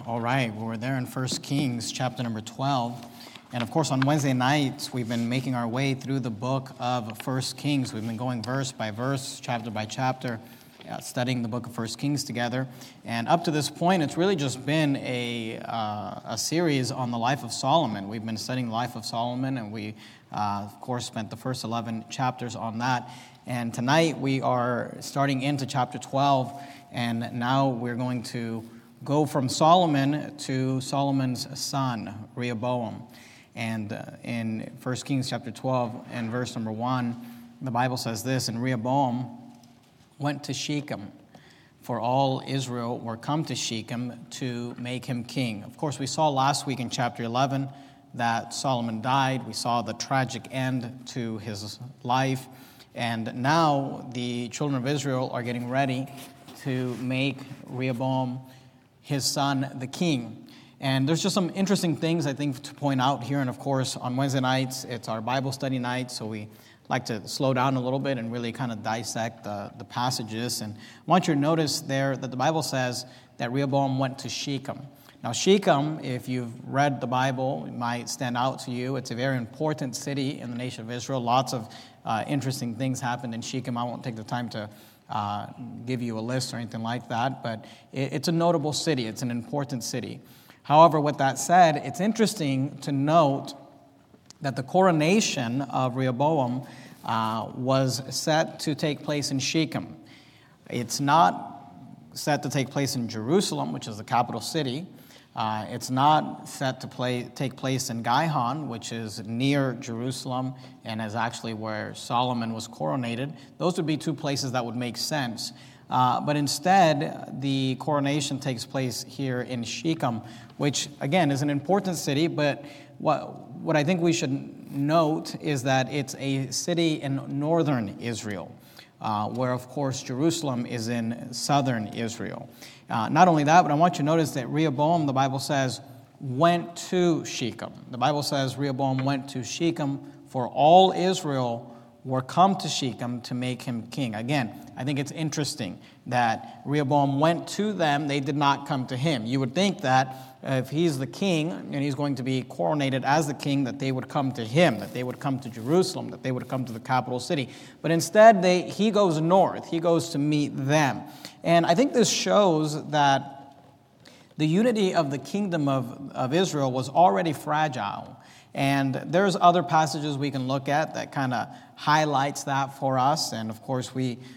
All right, well, we're there in 1 Kings chapter number 12. And of course, on Wednesday nights, we've been making our way through the book of 1 Kings. We've been going verse by verse, chapter by chapter, studying the book of 1 Kings together. And up to this point, it's really just been a series on the life of Solomon. We've been studying the life of Solomon, and we, of course, spent the first 11 chapters on that. And tonight, we are starting into chapter 12, and now we're going to go from Solomon to Solomon's son, Rehoboam. And in 1 Kings chapter 12 and verse number 1, the Bible says this, "And Rehoboam went to Shechem, for all Israel were come to Shechem to make him king." Of course, we saw last week in chapter 11 that Solomon died. We saw the tragic end to his life. And now the children of Israel are getting ready to make Rehoboam, his son, the king. And there's just some interesting things, I think, to point out here. And of course, on Wednesday nights, it's our Bible study night, so we like to slow down a little bit and really kind of dissect the passages. And I want you to notice there that the Bible says that Rehoboam went to Shechem. Now, Shechem, if you've read the Bible, it might stand out to you. It's a very important city in the nation of Israel. Lots of interesting things happened in Shechem. I won't take the time to give you a list or anything like that, but it's a notable city. It's an important city. However, with that said, it's interesting to note that the coronation of Rehoboam was set to take place in Shechem. It's not set to take place in Jerusalem, which is the capital city. It's not set to take place in Gihon, which is near Jerusalem and is actually where Solomon was coronated. Those would be two places that would make sense. But instead, the coronation takes place here in Shechem, which, again, is an important city. But what I think we should note is that it's a city in northern Israel, where, of course, Jerusalem is in southern Israel. Not only that, but I want you to notice that Rehoboam, the Bible says, went to Shechem. The Bible says Rehoboam went to Shechem, for all Israel were come to Shechem to make him king. Again, I think it's interesting that Rehoboam went to them. They did not come to him. You would think that if he's the king and he's going to be coronated as the king, that they would come to him, that they would come to Jerusalem, that they would come to the capital city. But instead, he goes north. He goes to meet them. And I think this shows that the unity of the kingdom of Israel was already fragile. And there's other passages we can look at that kind of highlights that for us. And of course,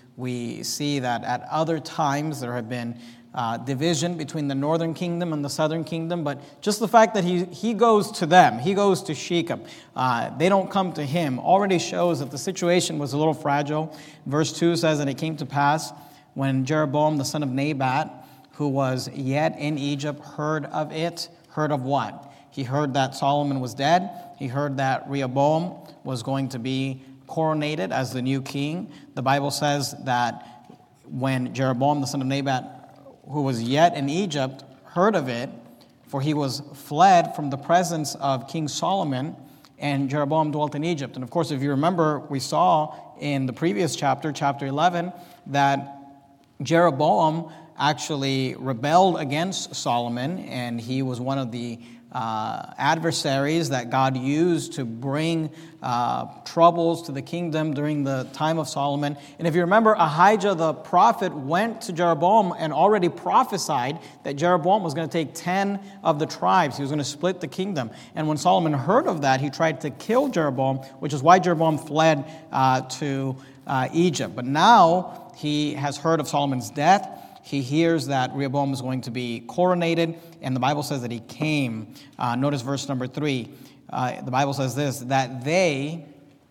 we see that at other times there have been division between the northern kingdom and the southern kingdom. But just the fact that he goes to them, he goes to Shechem, they don't come to him, already shows that the situation was a little fragile. Verse 2 says, "And it came to pass, when Jeroboam the son of Nebat, who was yet in Egypt, heard of it." Heard of what? He heard that Solomon was dead. He heard that Rehoboam was going to be coronated as the new king. The Bible says that when Jeroboam the son of Nebat, who was yet in Egypt, heard of it, for he was fled from the presence of King Solomon, and Jeroboam dwelt in Egypt. And of course, if you remember, we saw in the previous chapter, chapter 11, that Jeroboam actually rebelled against Solomon, and he was one of the adversaries that God used to bring troubles to the kingdom during the time of Solomon. And if you remember, Ahijah the prophet went to Jeroboam and already prophesied that Jeroboam was going to take 10 of the tribes. He was going to split the kingdom. And when Solomon heard of that, he tried to kill Jeroboam, which is why Jeroboam fled to Egypt. But now he has heard of Solomon's death. He hears that Rehoboam is going to be coronated, and the Bible says that he came. Notice verse number 3. The Bible says this, that they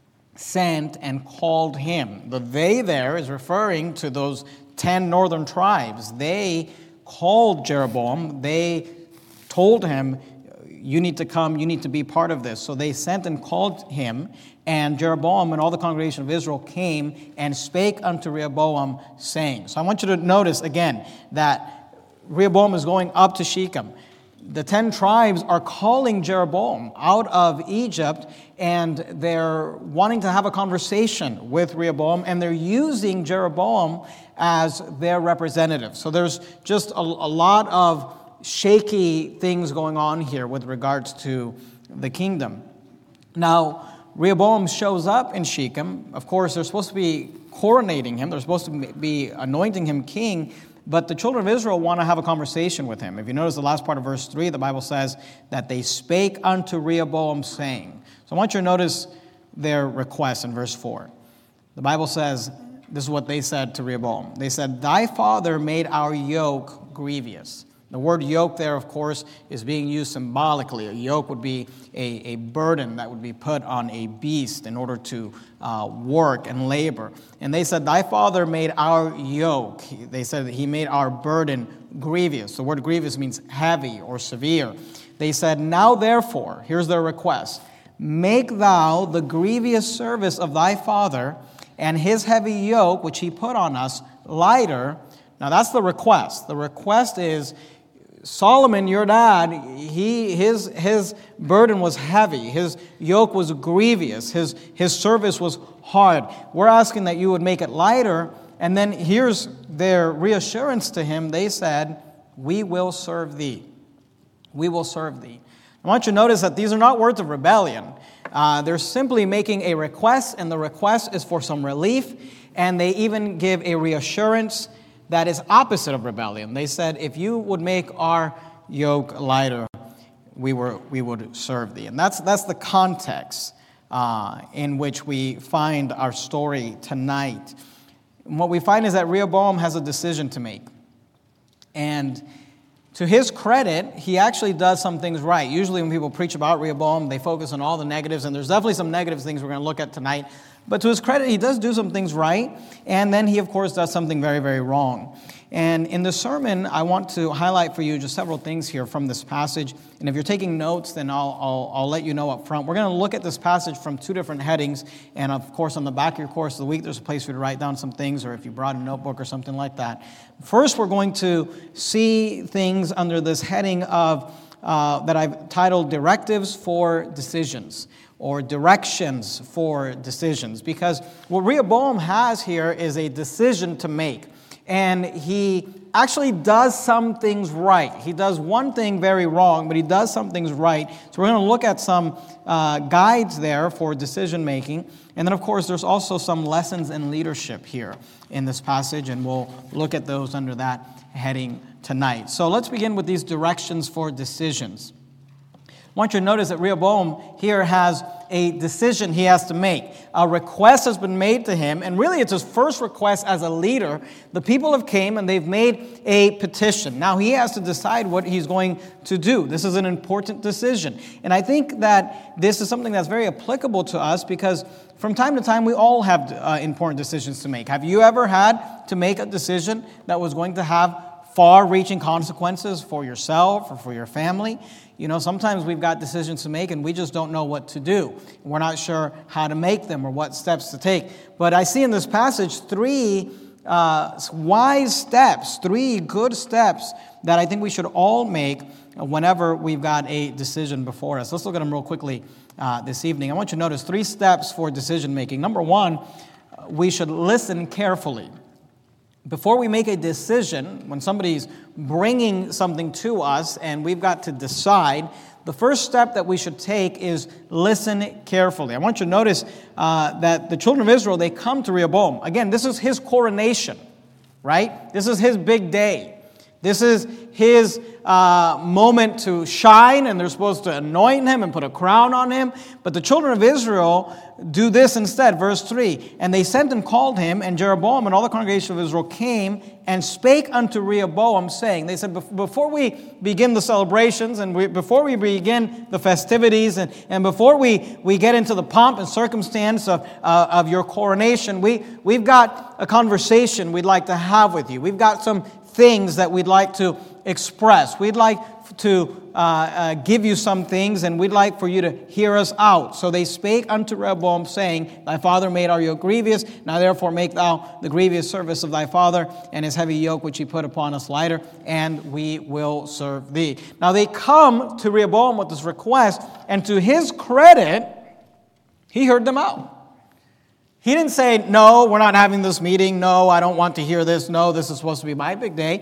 sent and called him. The they there is referring to those 10 northern tribes. They called Jeroboam. They told him, you need to come, you need to be part of this. So they sent and called him, and Jeroboam and all the congregation of Israel came and spake unto Rehoboam, saying. So I want you to notice again that Rehoboam is going up to Shechem. The 10 tribes are calling Jeroboam out of Egypt, and they're wanting to have a conversation with Rehoboam, and they're using Jeroboam as their representative. So there's just a lot of shaky things going on here with regards to the kingdom. Now, Rehoboam shows up in Shechem. Of course, they're supposed to be coronating him. They're supposed to be anointing him king. But the children of Israel want to have a conversation with him. If you notice the last part of verse 3, the Bible says that they spake unto Rehoboam, saying. So I want you to notice their request in verse 4. The Bible says, this is what they said to Rehoboam. They said, thy father made our yoke grievous. The word yoke there, of course, is being used symbolically. A yoke would be a burden that would be put on a beast in order to work and labor. And they said, thy father made our yoke. They said that he made our burden grievous. The word grievous means heavy or severe. They said, now therefore, here's their request, make thou the grievous service of thy father and his heavy yoke, which he put on us, lighter. Now that's the request. The request is, Solomon, your dad, his burden was heavy. His yoke was grievous. His service was hard. We're asking that you would make it lighter. And then here's their reassurance to him. They said, we will serve thee. We will serve thee. I want you to notice that these are not words of rebellion. They're simply making a request, and the request is for some relief. And they even give a reassurance that is opposite of rebellion. They said, if you would make our yoke lighter, we would serve thee. And that's the context in which we find our story tonight. And what we find is that Rehoboam has a decision to make. And to his credit, he actually does some things right. Usually when people preach about Rehoboam, they focus on all the negatives, and there's definitely some negative things we're going to look at tonight. But to his credit, he does do some things right, and then he, of course, does something very, very wrong. And in the sermon, I want to highlight for you just several things here from this passage. And if you're taking notes, then I'll let you know up front. We're going to look at this passage from two different headings. And, of course, on the back of your course of the week, there's a place for you to write down some things, or if you brought a notebook or something like that. First, we're going to see things under this heading of that I've titled Directives for Decisions, or directions for decisions, because what Rehoboam has here is a decision to make, and he actually does some things right. He does one thing very wrong, but he does some things right. So we're going to look at some guides there for decision making, and then of course there's also some lessons in leadership here in this passage, and we'll look at those under that heading tonight. So let's begin with these directions for decisions. I want you to notice that Rehoboam here has a decision he has to make. A request has been made to him, and really it's his first request as a leader. The people have came and they've made a petition. Now he has to decide what he's going to do. This is an important decision. And I think that this is something that's very applicable to us because from time to time we all have important decisions to make. Have you ever had to make a decision that was going to have far-reaching consequences for yourself or for your family? You know, sometimes we've got decisions to make and we just don't know what to do. We're not sure how to make them or what steps to take. But I see in this passage three wise steps, three good steps that I think we should all make whenever we've got a decision before us. Let's look at them real quickly this evening. I want you to notice 3 steps for decision making. Number 1, we should listen carefully. Before we make a decision, when somebody's bringing something to us and we've got to decide, the first step that we should take is listen carefully. I want you to notice that the children of Israel, they come to Rehoboam. Again, this is his coronation, right? This is his big day. This is his moment to shine, and they're supposed to anoint him and put a crown on him. But the children of Israel do this instead. Verse 3, and they sent and called him, and Jeroboam and all the congregation of Israel came and spake unto Rehoboam, saying, they said, before we begin the celebrations, and before we begin the festivities, and before we get into the pomp and circumstance of your coronation, we've got a conversation we'd like to have with you. We've got some things that we'd like to express. We'd like to give you some things, and we'd like for you to hear us out. So they spake unto Rehoboam, saying, thy father made our yoke grievous. Now therefore make thou the grievous service of thy father, and his heavy yoke which he put upon us lighter, and we will serve thee. Now they come to Rehoboam with this request, and to his credit, he heard them out. He didn't say, no, we're not having this meeting. No, I don't want to hear this. No, this is supposed to be my big day.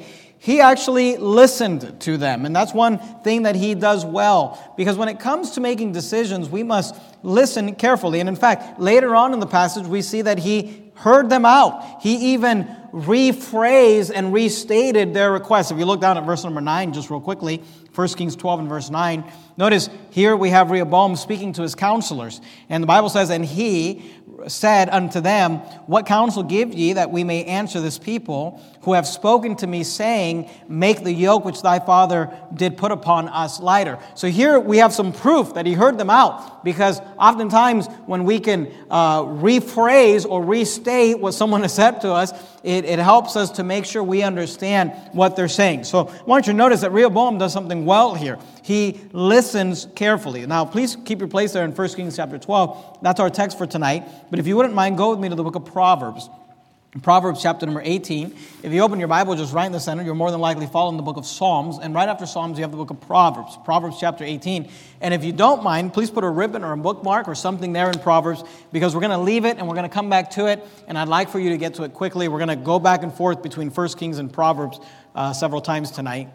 he actually listened to them. And that's one thing that he does well. Because when it comes to making decisions, we must listen carefully. And in fact, later on in the passage, we see that he heard them out. He even rephrased and restated their requests. If you look down at verse number 9, just real quickly, 1 Kings 12 and verse 9, notice here we have Rehoboam speaking to his counselors. And the Bible says, and he said unto them, what counsel give ye that we may answer this people who have spoken to me, saying, make the yoke which thy father did put upon us lighter. So here we have some proof that he heard them out, because oftentimes when we can rephrase or restate what someone has said to us, it helps us to make sure we understand what they're saying. So I want you to notice that Rehoboam does something well here. He listens carefully. Now, please keep your place there in 1 Kings chapter 12. That's our text for tonight. But if you wouldn't mind, go with me to the book of Proverbs. Proverbs chapter number 18. If you open your Bible just right in the center, you're more than likely following the book of Psalms. And right after Psalms, you have the book of Proverbs. Proverbs chapter 18. And if you don't mind, please put a ribbon or a bookmark or something there in Proverbs, because we're going to leave it and we're going to come back to it. And I'd like for you to get to it quickly. We're going to go back and forth between 1 Kings and Proverbs several times tonight.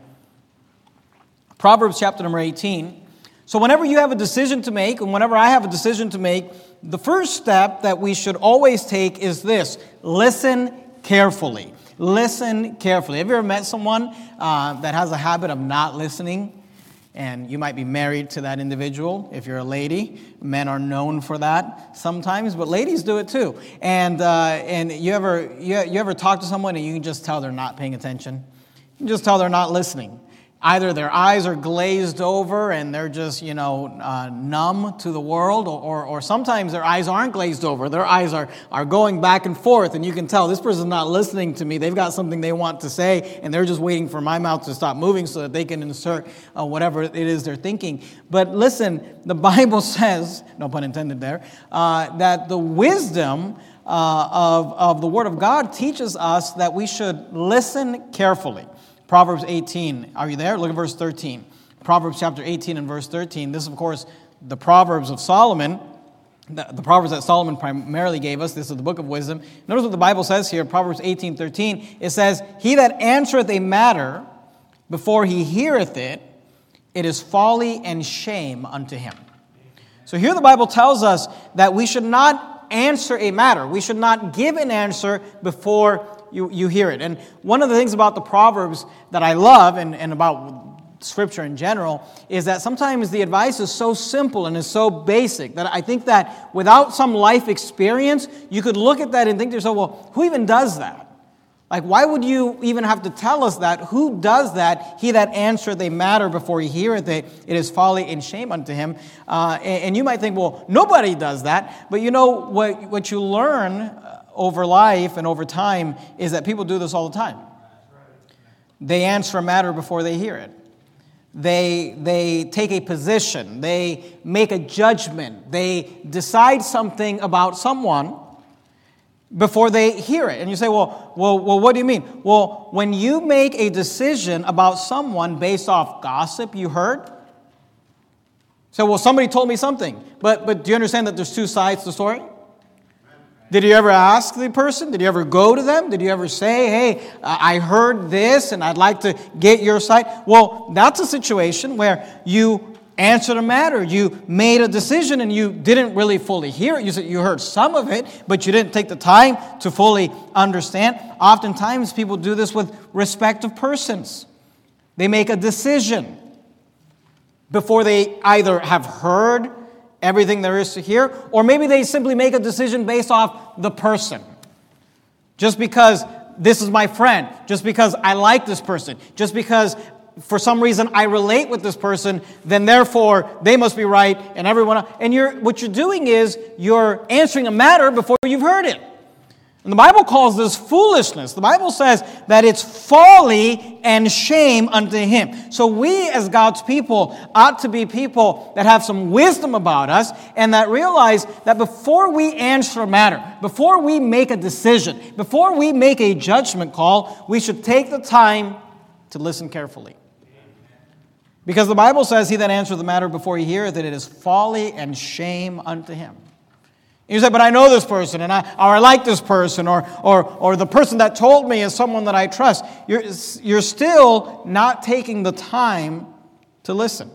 Proverbs chapter number 18. So whenever you have a decision to make, and whenever I have a decision to make, the first step that we should always take is this: listen carefully. Listen carefully. Have you ever met someone that has a habit of not listening? And you might be married to that individual. If you're a lady, men are known for that sometimes, but ladies do it too. And you ever talk to someone and you can just tell they're not paying attention? You can just tell they're not listening. Either their eyes are glazed over and they're just, numb to the world, or sometimes their eyes aren't glazed over. Their eyes are going back and forth, and you can tell this person's not listening to me. They've got something they want to say, and they're just waiting for my mouth to stop moving so that they can insert whatever it is they're thinking. But listen, the Bible says, no pun intended there, that the wisdom of the Word of God teaches us that we should listen carefully. Proverbs 18. Are you there? Look at verse 13. Proverbs chapter 18 and verse 13. This is, of course, the Proverbs of Solomon. The Proverbs that Solomon primarily gave us. This is the book of wisdom. Notice what the Bible says here. Proverbs 18:13. It says, he that answereth a matter before he heareth it, it is folly and shame unto him. So here the Bible tells us that we should not answer a matter. We should not give an answer before you hear it. And one of the things about the Proverbs that I love, and about Scripture in general, is that sometimes the advice is so simple and is so basic that I think that without some life experience, you could look at that and think to yourself, well, who even does that? Like, why would you even have to tell us that? Who does that? He that answereth a matter before he heareth it, it is folly and shame unto him. And you might think, well, nobody does that. But you know, what you learn over life and over time is that people do this all the time. They answer a matter before they hear it. They take a position. They make a judgment. They decide something about someone before they hear it. And you say, well, what do you mean? Well, when you make a decision about someone based off gossip you heard, so, well, somebody told me something. But do you understand that there's two sides to the story? Did you ever ask the person? Did you ever go to them? Did you ever say, hey, I heard this and I'd like to get your side? Well, that's a situation where you answered a matter. You made a decision and you didn't really fully hear it. You heard some of it, but you didn't take the time to fully understand. Oftentimes people do this with respective persons. They make a decision before they either have heard everything there is to hear, or maybe they simply make a decision based off the person. Just because this is my friend, just because I like this person, just because for some reason I relate with this person, then therefore they must be right and everyone else. And what you're doing is you're answering a matter before you've heard it. And the Bible calls this foolishness. The Bible says that it's folly and shame unto him. So we as God's people ought to be people that have some wisdom about us and that realize that before we answer a matter, before we make a decision, before we make a judgment call, we should take the time to listen carefully. Because the Bible says, he that answereth the matter before he heareth it, it is folly and shame unto him. You say, but I know this person, or I like this person, or the person that told me is someone that I trust. You're still not taking the time to listen.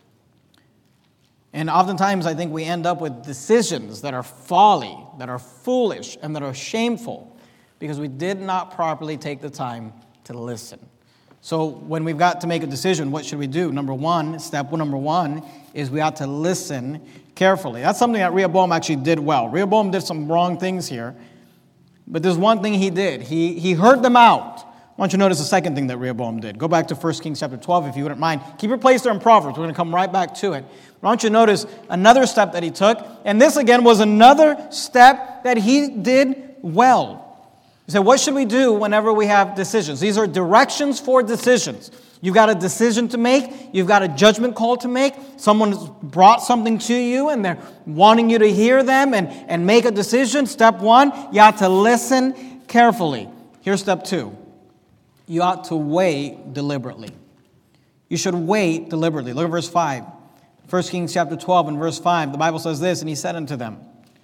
And oftentimes I think we end up with decisions that are folly, that are foolish, and that are shameful because we did not properly take the time to listen. So when we've got to make a decision, what should we do? Step number one is we ought to listen carefully. That's something that Rehoboam actually did well. Rehoboam did some wrong things here, but there's one thing he did. He heard them out. I want you to notice the second thing that Rehoboam did. Go back to 1 Kings chapter 12 if you wouldn't mind. Keep your place there in Proverbs. We're going to come right back to it. I want you to notice another step that he took, and this again was another step that he did well. He said, what should we do whenever we have decisions? These are directions for decisions. You've got a decision to make. You've got a judgment call to make. Someone's brought something to you, and they're wanting you to hear them and make a decision. Step one, you ought to listen carefully. Here's step two. You ought to wait deliberately. You should wait deliberately. Look at verse 5. 1 Kings chapter 12 and verse 5. The Bible says this, and he said unto them,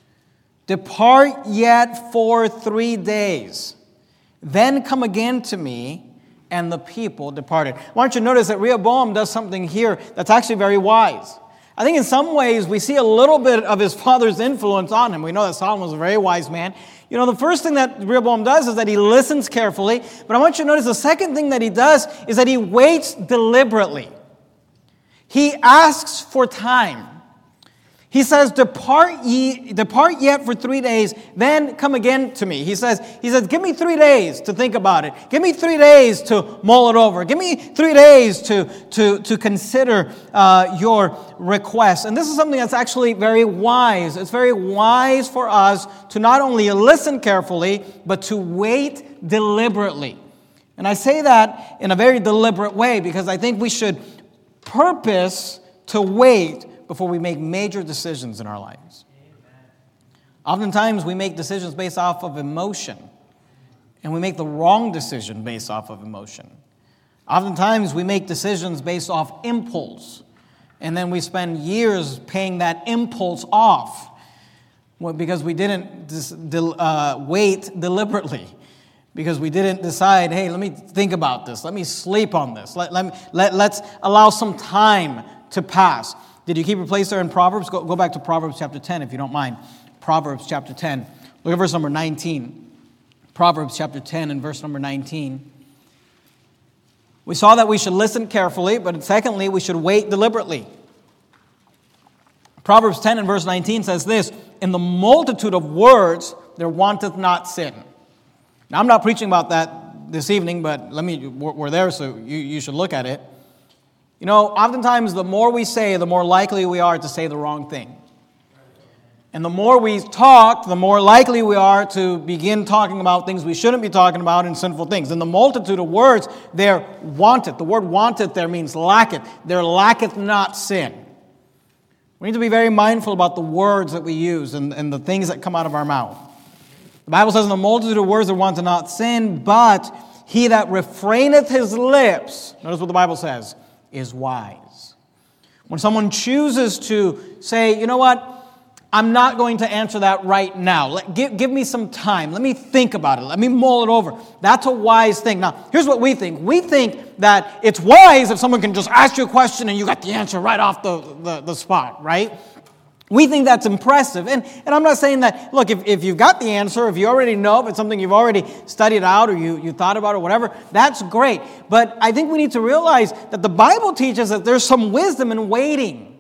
depart yet for 3 days, then come again to me. And the people departed. I want you to notice that Rehoboam does something here that's actually very wise. I think in some ways we see a little bit of his father's influence on him. We know that Solomon was a very wise man. You know, the first thing that Rehoboam does is that he listens carefully. But I want you to notice the second thing that he does is that he waits deliberately. He asks for time. He says, depart yet for 3 days, then come again to me. He says, give me 3 days to think about it. Give me 3 days to mull it over. Give me 3 days to consider your request. And this is something that's actually very wise. It's very wise for us to not only listen carefully, but to wait deliberately. And I say that in a very deliberate way because I think we should purpose to wait before we make major decisions in our lives. Oftentimes we make decisions based off of emotion, and we make the wrong decision based off of emotion. Oftentimes we make decisions based off impulse, and then we spend years paying that impulse off because we didn't wait deliberately, because we didn't decide, hey, let me think about this, let me sleep on this, let's allow some time to pass. Did you keep your place there in Proverbs? Go back to Proverbs chapter 10 if you don't mind. Proverbs chapter 10. Look at verse number 19. Proverbs chapter 10 and verse number 19. We saw that we should listen carefully, but secondly, we should wait deliberately. Proverbs 10 and verse 19 says this, in the multitude of words there wanteth not sin. Now, I'm not preaching about that this evening, but we're there, so you should look at it. You know, oftentimes the more we say, the more likely we are to say the wrong thing. And the more we talk, the more likely we are to begin talking about things we shouldn't be talking about and sinful things. In the multitude of words, they're wanted. The word wanted there means lacketh. There lacketh not sin. We need to be very mindful about the words that we use and the things that come out of our mouth. The Bible says in the multitude of words there wanteth not sin, but he that refraineth his lips, notice what the Bible says, is wise. When someone chooses to say, you know what, I'm not going to answer that right now. Give me some time. Let me think about it. Let me mull it over. That's a wise thing. Now, here's what we think. We think that it's wise if someone can just ask you a question and you got the answer right off the spot, right? We think that's impressive. And I'm not saying that, look, if you've got the answer, if you already know, if it's something you've already studied out or you thought about or whatever, that's great. But I think we need to realize that the Bible teaches that there's some wisdom in waiting.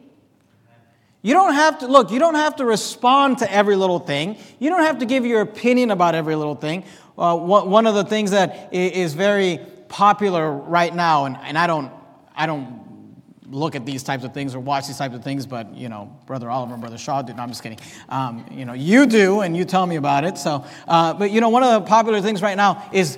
You don't have to respond to every little thing. You don't have to give your opinion about every little thing. One of the things that is very popular right now, and I don't look at these types of things or watch these types of things, but, you know, Brother Oliver and Brother Shaw do. No, I'm just kidding. You do, and you tell me about it. So, but, you know, one of the popular things right now is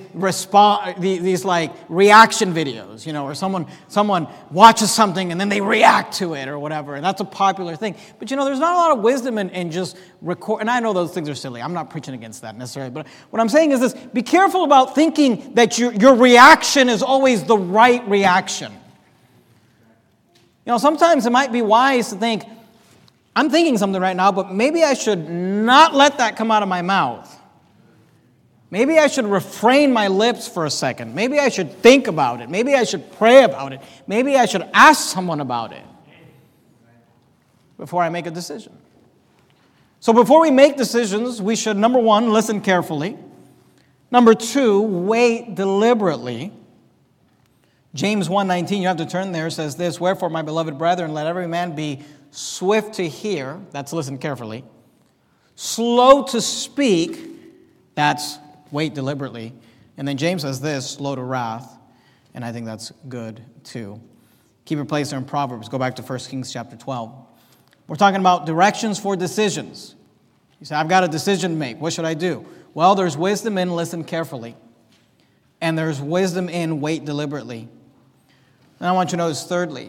these like reaction videos, you know, where someone watches something and then they react to it or whatever, and that's a popular thing. But, you know, there's not a lot of wisdom in just record, and I know those things are silly. I'm not preaching against that necessarily, but what I'm saying is this: be careful about thinking that your reaction is always the right reaction. You know, sometimes it might be wise to think, I'm thinking something right now, but maybe I should not let that come out of my mouth. Maybe I should refrain my lips for a second. Maybe I should think about it. Maybe I should pray about it. Maybe I should ask someone about it before I make a decision. So before we make decisions, we should, number one, listen carefully. Number two, wait deliberately. James 1:19, you have to turn there, says this, "Wherefore, my beloved brethren, let every man be swift to hear," that's listen carefully, "slow to speak," that's wait deliberately. And then James says this, "slow to wrath," and I think that's good too. Keep your place there in Proverbs. Go back to 1 Kings chapter 12. We're talking about directions for decisions. You say, I've got a decision to make. What should I do? Well, there's wisdom in listen carefully. And there's wisdom in wait deliberately. And I want you to notice thirdly,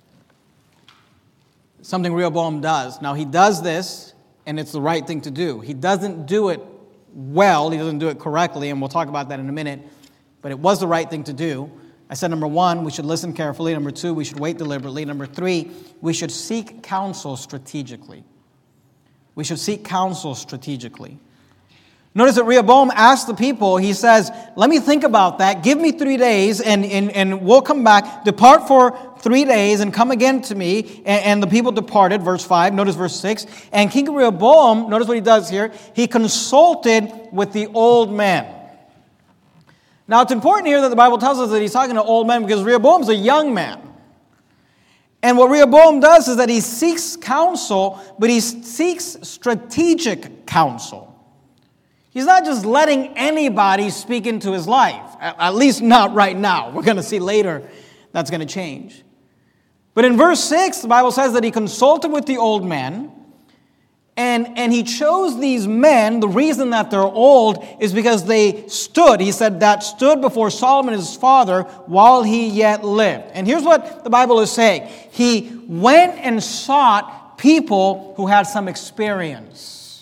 something Rehoboam does. Now, he does this, and it's the right thing to do. He doesn't do it well. He doesn't do it correctly, and we'll talk about that in a minute. But it was the right thing to do. I said, number one, we should listen carefully. Number two, we should wait deliberately. Number three, we should seek counsel strategically. We should seek counsel strategically. Notice that Rehoboam asked the people, he says, let me think about that. Give me 3 days, and we'll come back. Depart for 3 days, and come again to me. And the people departed, verse 5. Notice verse 6. And King Rehoboam, notice what he does here. He consulted with the old men. Now, it's important here that the Bible tells us that he's talking to old men because Rehoboam's a young man. And what Rehoboam does is that he seeks counsel, but he seeks strategic counsel. He's not just letting anybody speak into his life, at least not right now. We're going to see later that's going to change. But in verse 6, the Bible says that he consulted with the old men, and he chose these men. The reason that they're old is because they stood. He said that stood before Solomon his father while he yet lived. And here's what the Bible is saying. He went and sought people who had some experience.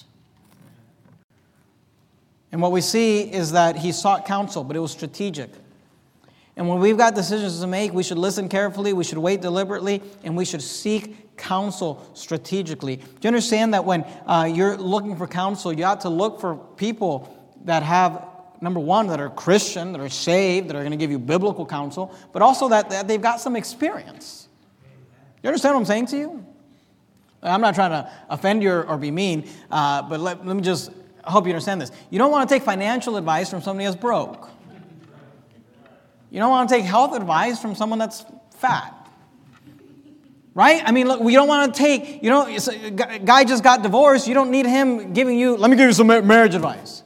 And what we see is that he sought counsel, but it was strategic. And when we've got decisions to make, we should listen carefully, we should wait deliberately, and we should seek counsel strategically. Do you understand that when you're looking for counsel, you ought to look for people that have, number one, that are Christian, that are saved, that are going to give you biblical counsel, but also that they've got some experience. You understand what I'm saying to you? I'm not trying to offend you or be mean, but let me just, I hope you understand this. You don't want to take financial advice from somebody that's broke. You don't want to take health advice from someone that's fat. Right? I mean, look, we don't want to take, a guy just got divorced. You don't need him giving you, let me give you some marriage advice.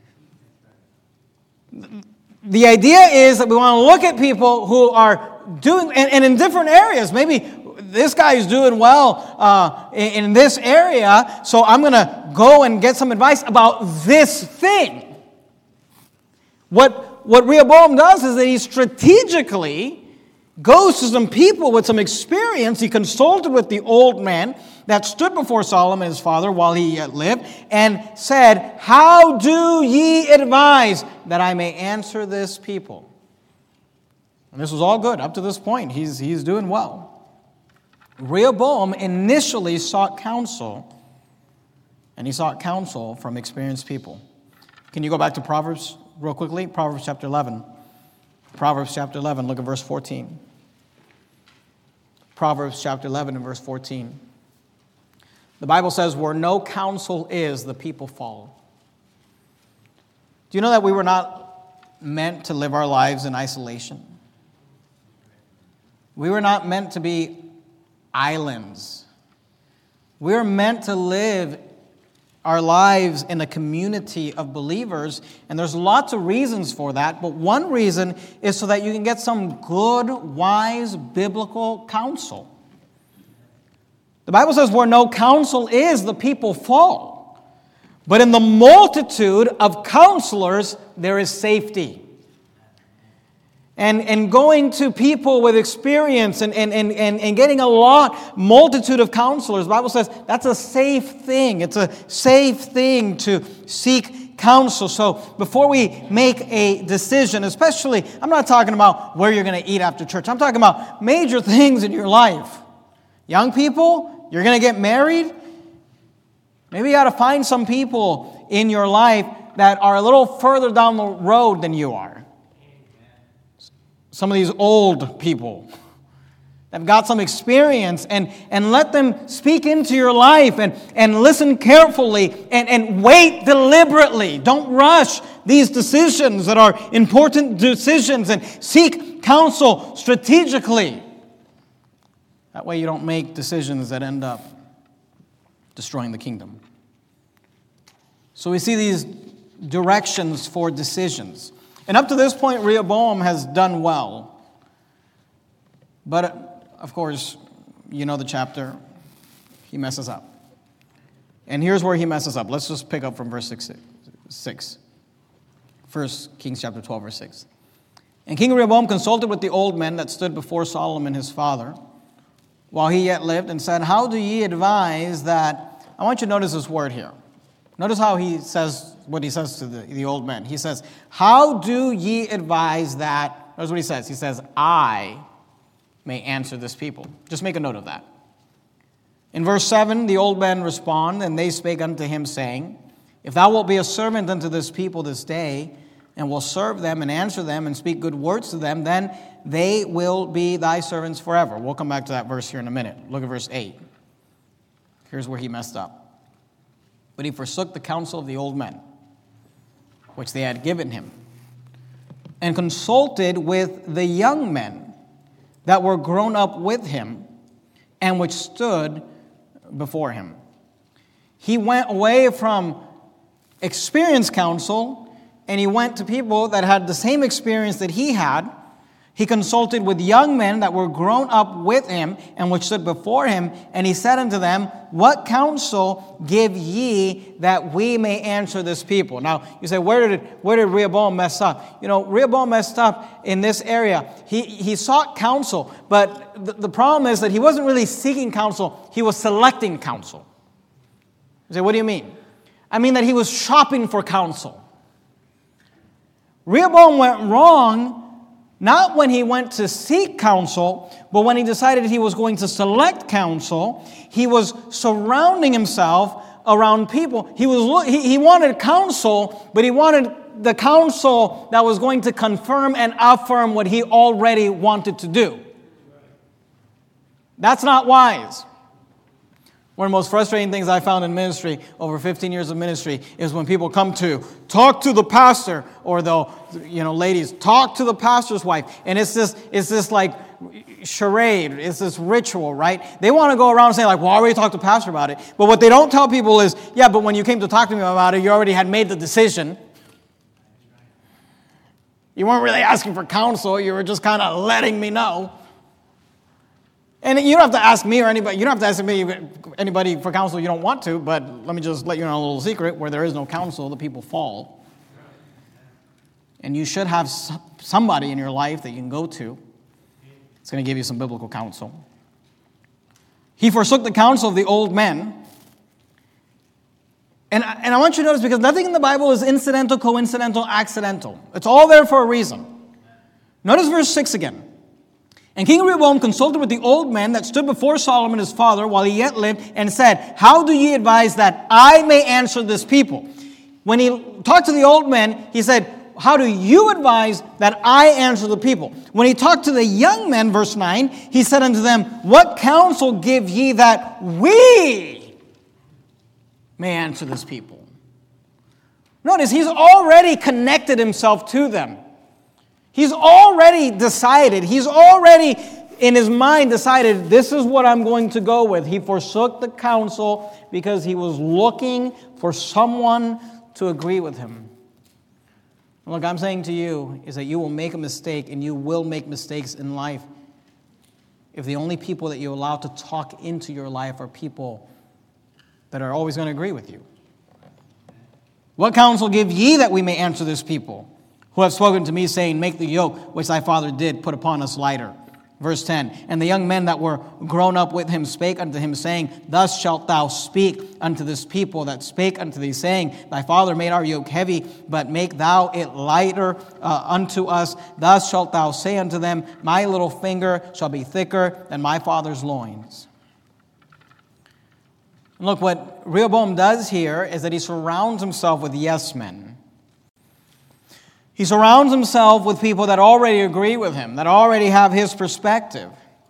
The idea is that we want to look at people who are doing, and in different areas. Maybe this guy is doing well in this area, so I'm going to go and get some advice about this thing. What Rehoboam does is that he strategically goes to some people with some experience. He consulted with the old man that stood before Solomon his father while he yet lived and said, "How do ye advise that I may answer this people?" And this was all good up to this point. He's doing well. Rehoboam initially sought counsel, and he sought counsel from experienced people. Can you go back to Proverbs real quickly? Proverbs chapter 11. Proverbs chapter 11, look at verse 14. Proverbs chapter 11 and verse 14. The Bible says, where no counsel is, the people fall. Do you know that we were not meant to live our lives in isolation? We were not meant to be islands. We were meant to live our lives in a community of believers, and there's lots of reasons for that, but one reason is so that you can get some good, wise, biblical counsel. The Bible says where no counsel is, the people fall. But in the multitude of counselors, there is safety. And going to people with experience and getting a multitude of counselors, the Bible says that's a safe thing. It's a safe thing to seek counsel. So before we make a decision, especially, I'm not talking about where you're going to eat after church. I'm talking about major things in your life. Young people, you're going to get married. Maybe you got to find some people in your life that are a little further down the road than you are. Some of these old people that have got some experience, and let them speak into your life and listen carefully and wait deliberately. Don't rush these decisions that are important decisions, and seek counsel strategically. That way you don't make decisions that end up destroying the kingdom. So we see these directions for decisions. And up to this point, Rehoboam has done well. But, of course, you know the chapter. He messes up. And here's where he messes up. Let's just pick up from verse 6. 1 Kings chapter 12, verse 6. And King Rehoboam consulted with the old men that stood before Solomon his father, while he yet lived, and said, how do ye advise that... I want you to notice this word here. Notice how he says, what he says to the old men. He says, how do ye advise that... Notice what he says. He says, I may answer this people. Just make a note of that. In verse 7, the old men respond, and they spake unto him, saying, if thou wilt be a servant unto this people this day, and will serve them and answer them and speak good words to them, then they will be thy servants forever. We'll come back to that verse here in a minute. Look at verse 8. Here's where he messed up. But he forsook the counsel of the old men, which they had given him, and consulted with the young men that were grown up with him, and which stood before him. He went away from experienced counsel, and he went to people that had the same experience that he had. He consulted with young men that were grown up with him, and which stood before him, and he said unto them, what counsel give ye that we may answer this people? Now, you say, where did Rehoboam mess up? You know, Rehoboam messed up in this area. He sought counsel, but the problem is that he wasn't really seeking counsel. He was selecting counsel. You say, what do you mean? I mean that he was shopping for counsel. Rehoboam went wrong not when he went to seek counsel, but when he decided he was going to select counsel. He was surrounding himself around people. He wanted counsel, but he wanted the counsel that was going to confirm and affirm what he already wanted to do. That's not wise. One of the most frustrating things I found in ministry, over 15 years of ministry, is when people come to talk to the pastor, or they'll, ladies, talk to the pastor's wife. And it's this like charade, it's this ritual, right? They want to go around saying like, well, I already talked to the pastor about it. But what they don't tell people is, yeah, but when you came to talk to me about it, you already had made the decision. You weren't really asking for counsel, you were just kind of letting me know. And you don't have to ask me or anybody. You don't have to ask anybody for counsel you don't want to. But let me just let you know a little secret: where there is no counsel, the people fall. And you should have somebody in your life that you can go to. It's going to give you some biblical counsel. He forsook the counsel of the old men. And I want you to notice, because nothing in the Bible is incidental, coincidental, accidental. It's all there for a reason. Notice verse 6 again. And King Rehoboam consulted with the old men that stood before Solomon his father while he yet lived, and said, how do ye advise that I may answer this people? When he talked to the old men, he said, how do you advise that I answer the people? When he talked to the young men, verse 9, he said unto them, what counsel give ye that we may answer this people? Notice, he's already connected himself to them. He's already decided. He's already, in his mind, decided, this is what I'm going to go with. He forsook the counsel because he was looking for someone to agree with him. Look, I'm saying to you is that you will make a mistake, and you will make mistakes in life if the only people that you allow to talk into your life are people that are always going to agree with you. What counsel give ye that we may answer this people? Who have spoken to me, saying, make the yoke which thy father did put upon us lighter. Verse 10, and the young men that were grown up with him spake unto him, saying, thus shalt thou speak unto this people that spake unto thee, saying, thy father made our yoke heavy, but make thou it lighter unto us. Thus shalt thou say unto them, my little finger shall be thicker than my father's loins. Look, what Rehoboam does here is that he surrounds himself with yes men. He surrounds himself with people that already agree with him, that already have his perspective.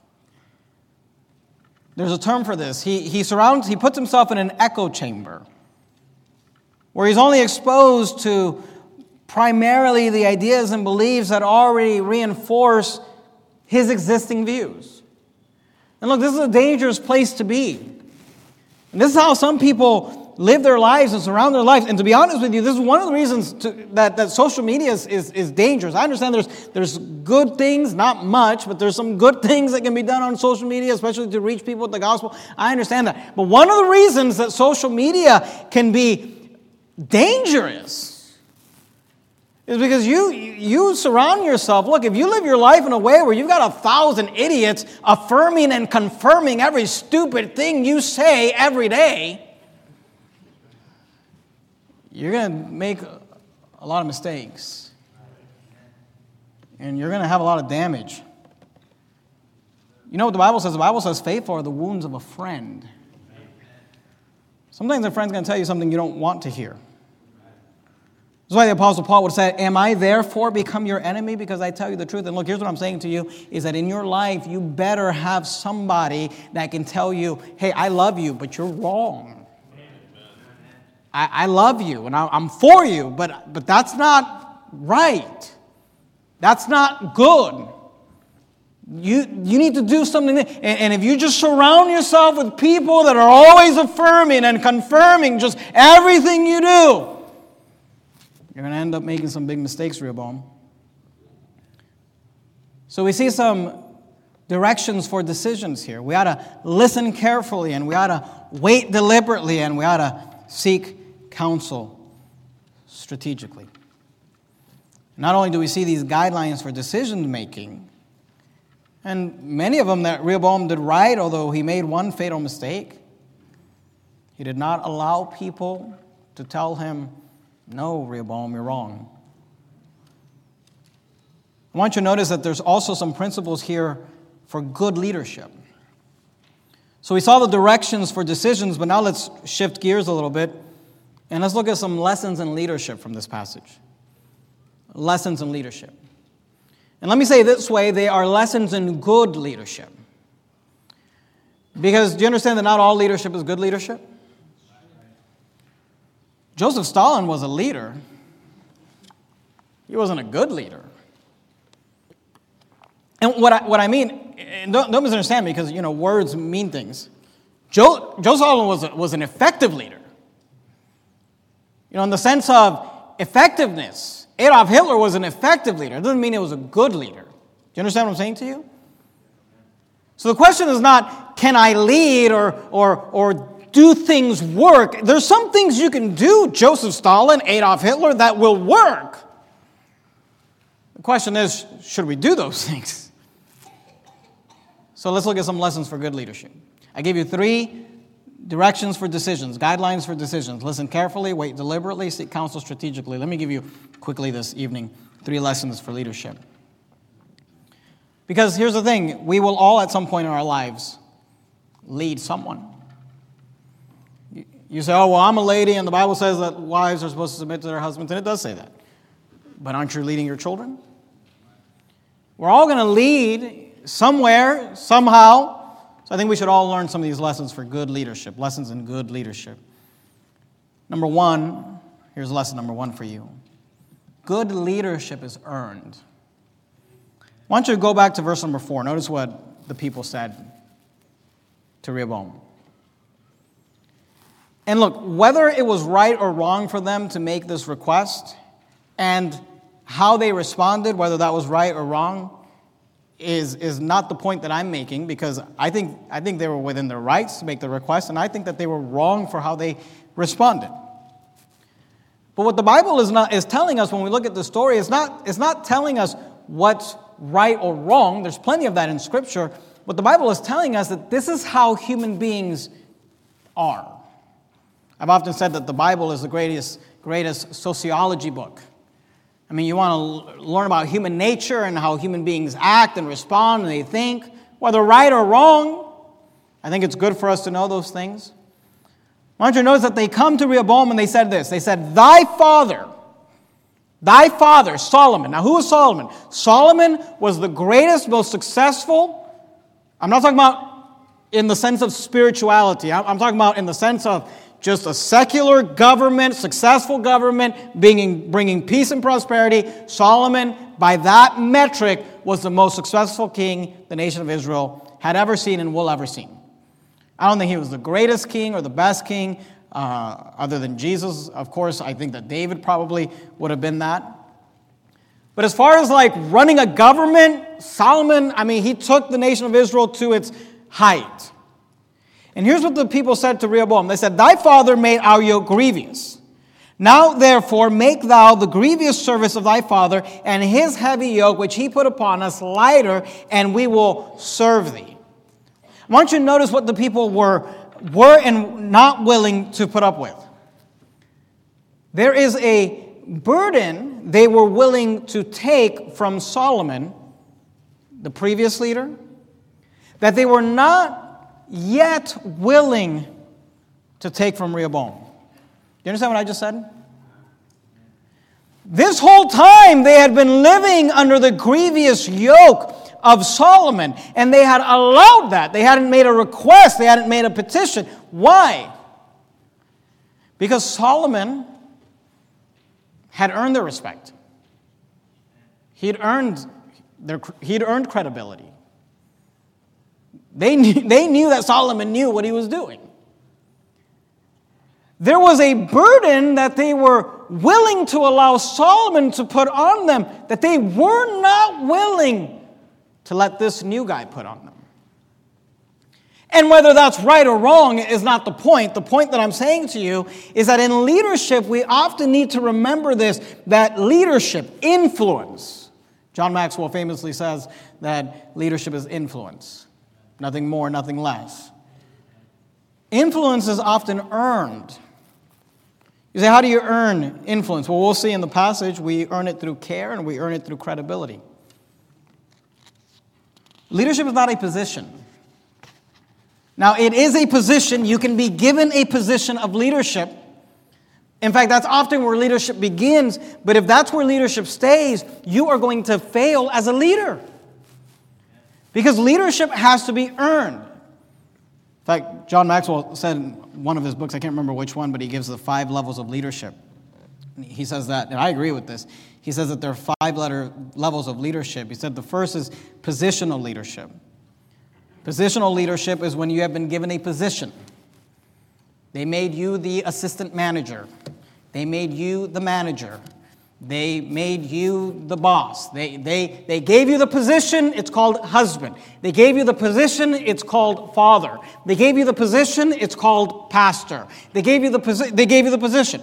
There's a term for this. He puts himself in an echo chamber where he's only exposed to primarily the ideas and beliefs that already reinforce his existing views. And look, this is a dangerous place to be. And this is how some people live their lives and surround their lives. And to be honest with you, this is one of the reasons that social media is dangerous. I understand there's good things, not much, but there's some good things that can be done on social media, especially to reach people with the gospel. I understand that. But one of the reasons that social media can be dangerous is because you surround yourself. Look, if you live your life in a way where you've got 1,000 idiots affirming and confirming every stupid thing you say every day, you're going to make a lot of mistakes. And you're going to have a lot of damage. You know what the Bible says? The Bible says faithful are the wounds of a friend. Sometimes a friend's going to tell you something you don't want to hear. That's why the Apostle Paul would say, am I therefore become your enemy because I tell you the truth? And look, here's what I'm saying to you, is that in your life, you better have somebody that can tell you, hey, I love you, but you're wrong. I love you, and I'm for you, but that's not right. That's not good. You need to do something. And if you just surround yourself with people that are always affirming and confirming just everything you do, you're going to end up making some big mistakes, Rehoboam. So we see some directions for decisions here. We ought to listen carefully, and we ought to wait deliberately, and we ought to seek counsel strategically. Not only do we see these guidelines for decision making, and many of them that Rehoboam did right, although he made one fatal mistake. He did not allow people to tell him, no, Rehoboam, you're wrong. I want you to notice that there's also some principles here for good leadership. So we saw the directions for decisions, but now let's shift gears a little bit, and let's look at some lessons in leadership from this passage. Lessons in leadership. And let me say it this way, they are lessons in good leadership. Because do you understand that not all leadership is good leadership? Joseph Stalin was a leader. He wasn't a good leader. And what I mean, don't misunderstand me, because, words mean things. Joe Stalin was an effective leader. In the sense of effectiveness. Adolf Hitler was an effective leader. It doesn't mean he was a good leader. Do you understand what I'm saying to you? So the question is not, can I lead or do things work? There's some things you can do, Joseph Stalin, Adolf Hitler, that will work. The question is, should we do those things? So let's look at some lessons for good leadership. I gave you 3 directions for decisions, guidelines for decisions. Listen carefully, wait deliberately, seek counsel strategically. Let me give you quickly this evening 3 lessons for leadership. Because here's the thing, we will all at some point in our lives lead someone. You say, oh, well, I'm a lady, and the Bible says that wives are supposed to submit to their husbands, and it does say that. But aren't you leading your children? We're all going to lead somewhere, somehow. So I think we should all learn some of these lessons for good leadership, lessons in good leadership. Number 1, here's lesson number 1 for you. Good leadership is earned. I want you to go back to verse number 4. Notice what the people said to Rehoboam. And look, whether it was right or wrong for them to make this request and how they responded, whether that was right or wrong, is not the point that I'm making, because I think they were within their rights to make the request, and I think that they were wrong for how they responded. But what the Bible is telling us when we look at the story is not telling us what's right or wrong. There's plenty of that in Scripture. But the Bible is telling us that this is how human beings are. I've often said that the Bible is the greatest sociology book. I mean, you want to learn about human nature and how human beings act and respond and they think, whether right or wrong. I think it's good for us to know those things. I want you to notice that they come to Rehoboam and they said this. They said, thy father, Solomon. Now, who was Solomon? Solomon was the greatest, most successful. I'm not talking about in the sense of spirituality. I'm talking about in the sense of just a secular government, successful government, bringing peace and prosperity. Solomon, by that metric, was the most successful king the nation of Israel had ever seen and will ever see. I don't think he was the greatest king or the best king, other than Jesus. Of course, I think that David probably would have been that. But as far as like running a government, Solomon, he took the nation of Israel to its height. And here's what the people said to Rehoboam. They said, thy father made our yoke grievous. Now, therefore, make thou the grievous service of thy father and his heavy yoke, which he put upon us, lighter, and we will serve thee. I want you to notice what the people were and not willing to put up with. There is a burden they were willing to take from Solomon, the previous leader, that they were not yet willing to take from Rehoboam. Do you understand what I just said? This whole time they had been living under the grievous yoke of Solomon, and they had allowed that. They hadn't made a request. They hadn't made a petition. Why? Because Solomon had earned their respect. He'd earned credibility. They knew that Solomon knew what he was doing. There was a burden that they were willing to allow Solomon to put on them that they were not willing to let this new guy put on them. And whether that's right or wrong is not the point. The point that I'm saying to you is that in leadership, we often need to remember this, that leadership, influence. John Maxwell famously says that leadership is influence. Nothing more, nothing less. Influence is often earned. You say, how do you earn influence? Well, we'll see in the passage, we earn it through care and we earn it through credibility. Leadership is not a position. Now, it is a position. You can be given a position of leadership. In fact, that's often where leadership begins. But if that's where leadership stays, you are going to fail as a leader. Because leadership has to be earned. In fact, John Maxwell said in one of his books, I can't remember which one, but he gives the 5 levels of leadership. He says that, and I agree with this. He says that there are 5 levels of leadership. He said the first is positional leadership. Positional leadership is when you have been given a position. They made you the assistant manager. They made you the manager. They made you the boss. They gave you the position, it's called husband. They gave you the position, it's called father. They gave you the position, it's called pastor. They gave you the position.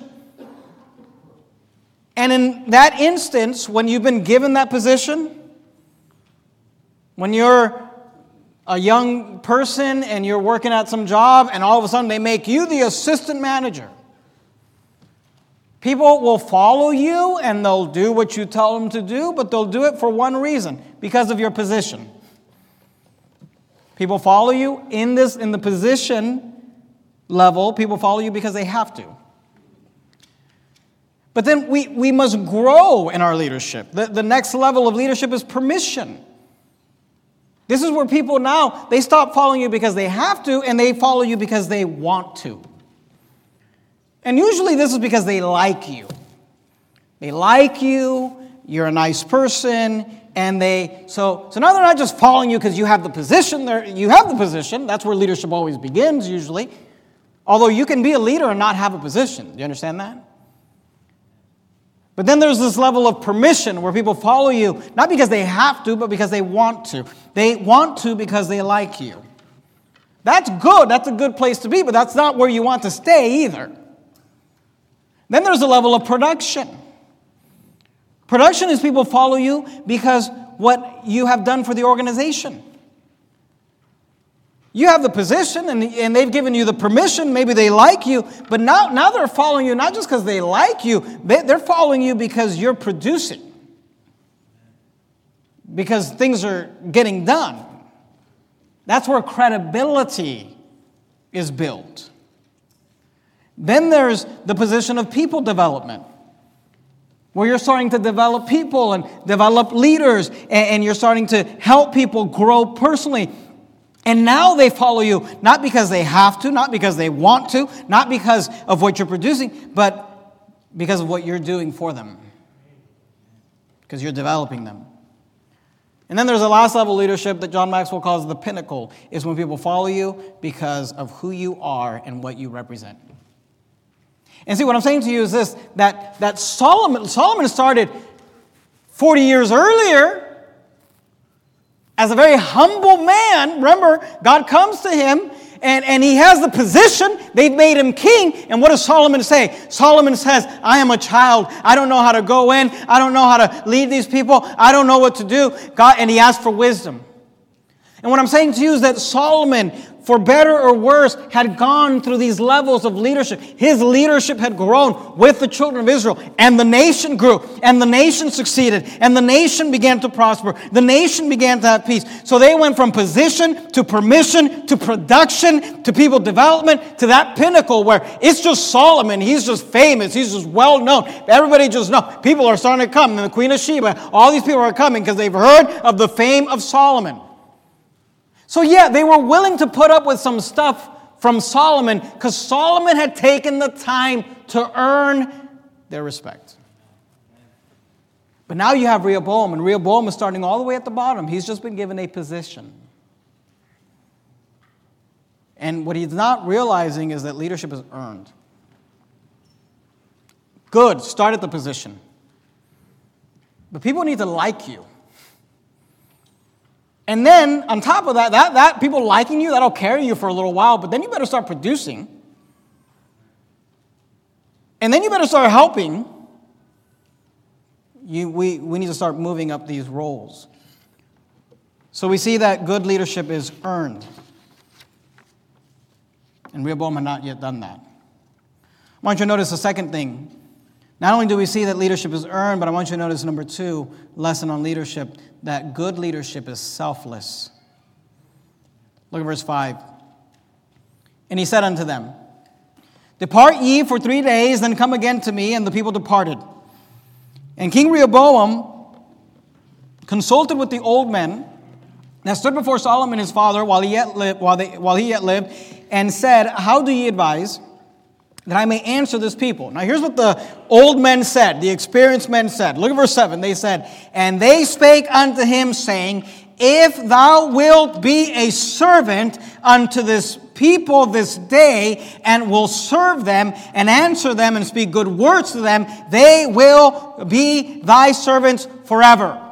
And in that instance, when you've been given that position, when you're a young person and you're working at some job and all of a sudden they make you the assistant manager, people will follow you and they'll do what you tell them to do, but they'll do it for one reason, because of your position. People follow you in the position level. People follow you because they have to. But then we must grow in our leadership. The next level of leadership is permission. This is where people now, they stop following you because they have to, and they follow you because they want to. And usually this is because they like you. They like you, you're a nice person, and so now they're not just following you because you have the position. You have the position. That's where leadership always begins, usually. Although you can be a leader and not have a position. Do you understand that? But then there's this level of permission where people follow you, not because they have to, but because they want to. They want to because they like you. That's good. That's a good place to be, but that's not where you want to stay either. Then there's a level of production. Production is people follow you because what you have done for the organization. You have the position and they've given you the permission. Maybe they like you, but now they're following you not just because they like you. They're following you because you're producing. Because things are getting done. That's where credibility is built. Then there's the position of people development, where you're starting to develop people and develop leaders, and you're starting to help people grow personally. And now they follow you, not because they have to, not because they want to, not because of what you're producing, but because of what you're doing for them. Because you're developing them. And then there's the last level of leadership that John Maxwell calls the pinnacle, is when people follow you because of who you are and what you represent. And see, what I'm saying to you is this, that Solomon started 40 years earlier as a very humble man. Remember, God comes to him, and he has the position. They've made him king. And what does Solomon say? Solomon says, I am a child. I don't know how to go in. I don't know how to lead these people. I don't know what to do. And he asked for wisdom. And what I'm saying to you is that Solomon, for better or worse, had gone through these levels of leadership. His leadership had grown with the children of Israel, and the nation grew, and the nation succeeded, and the nation began to prosper. The nation began to have peace. So they went from position to permission to production to people development to that pinnacle where it's just Solomon. He's just famous. He's just well known. Everybody just knows. People are starting to come. And the Queen of Sheba, all these people are coming because they've heard of the fame of Solomon. So yeah, they were willing to put up with some stuff from Solomon because Solomon had taken the time to earn their respect. But now you have Rehoboam, and Rehoboam is starting all the way at the bottom. He's just been given a position. And what he's not realizing is that leadership is earned. Good, start at the position. But people need to like you. And then, on top of that people liking you, that'll carry you for a little while, but then you better start producing. And then you better start helping. We need to start moving up these roles. So we see that good leadership is earned. And Rehoboam had not yet done that. I want you to notice the second thing. Not only do we see that leadership is earned, but I want you to notice number 2, lesson on leadership, that good leadership is selfless. Look at verse 5. And he said unto them, Depart ye for 3 days, then come again to me. And the people departed. And King Rehoboam consulted with the old men that stood before Solomon his father while he yet lived, and said, How do ye advise that I may answer this people? Now here's what the old men said, the experienced men said. Look at verse 7. They said, And they spake unto him, saying, If thou wilt be a servant unto this people this day, and will serve them, and answer them, and speak good words to them, they will be thy servants forever.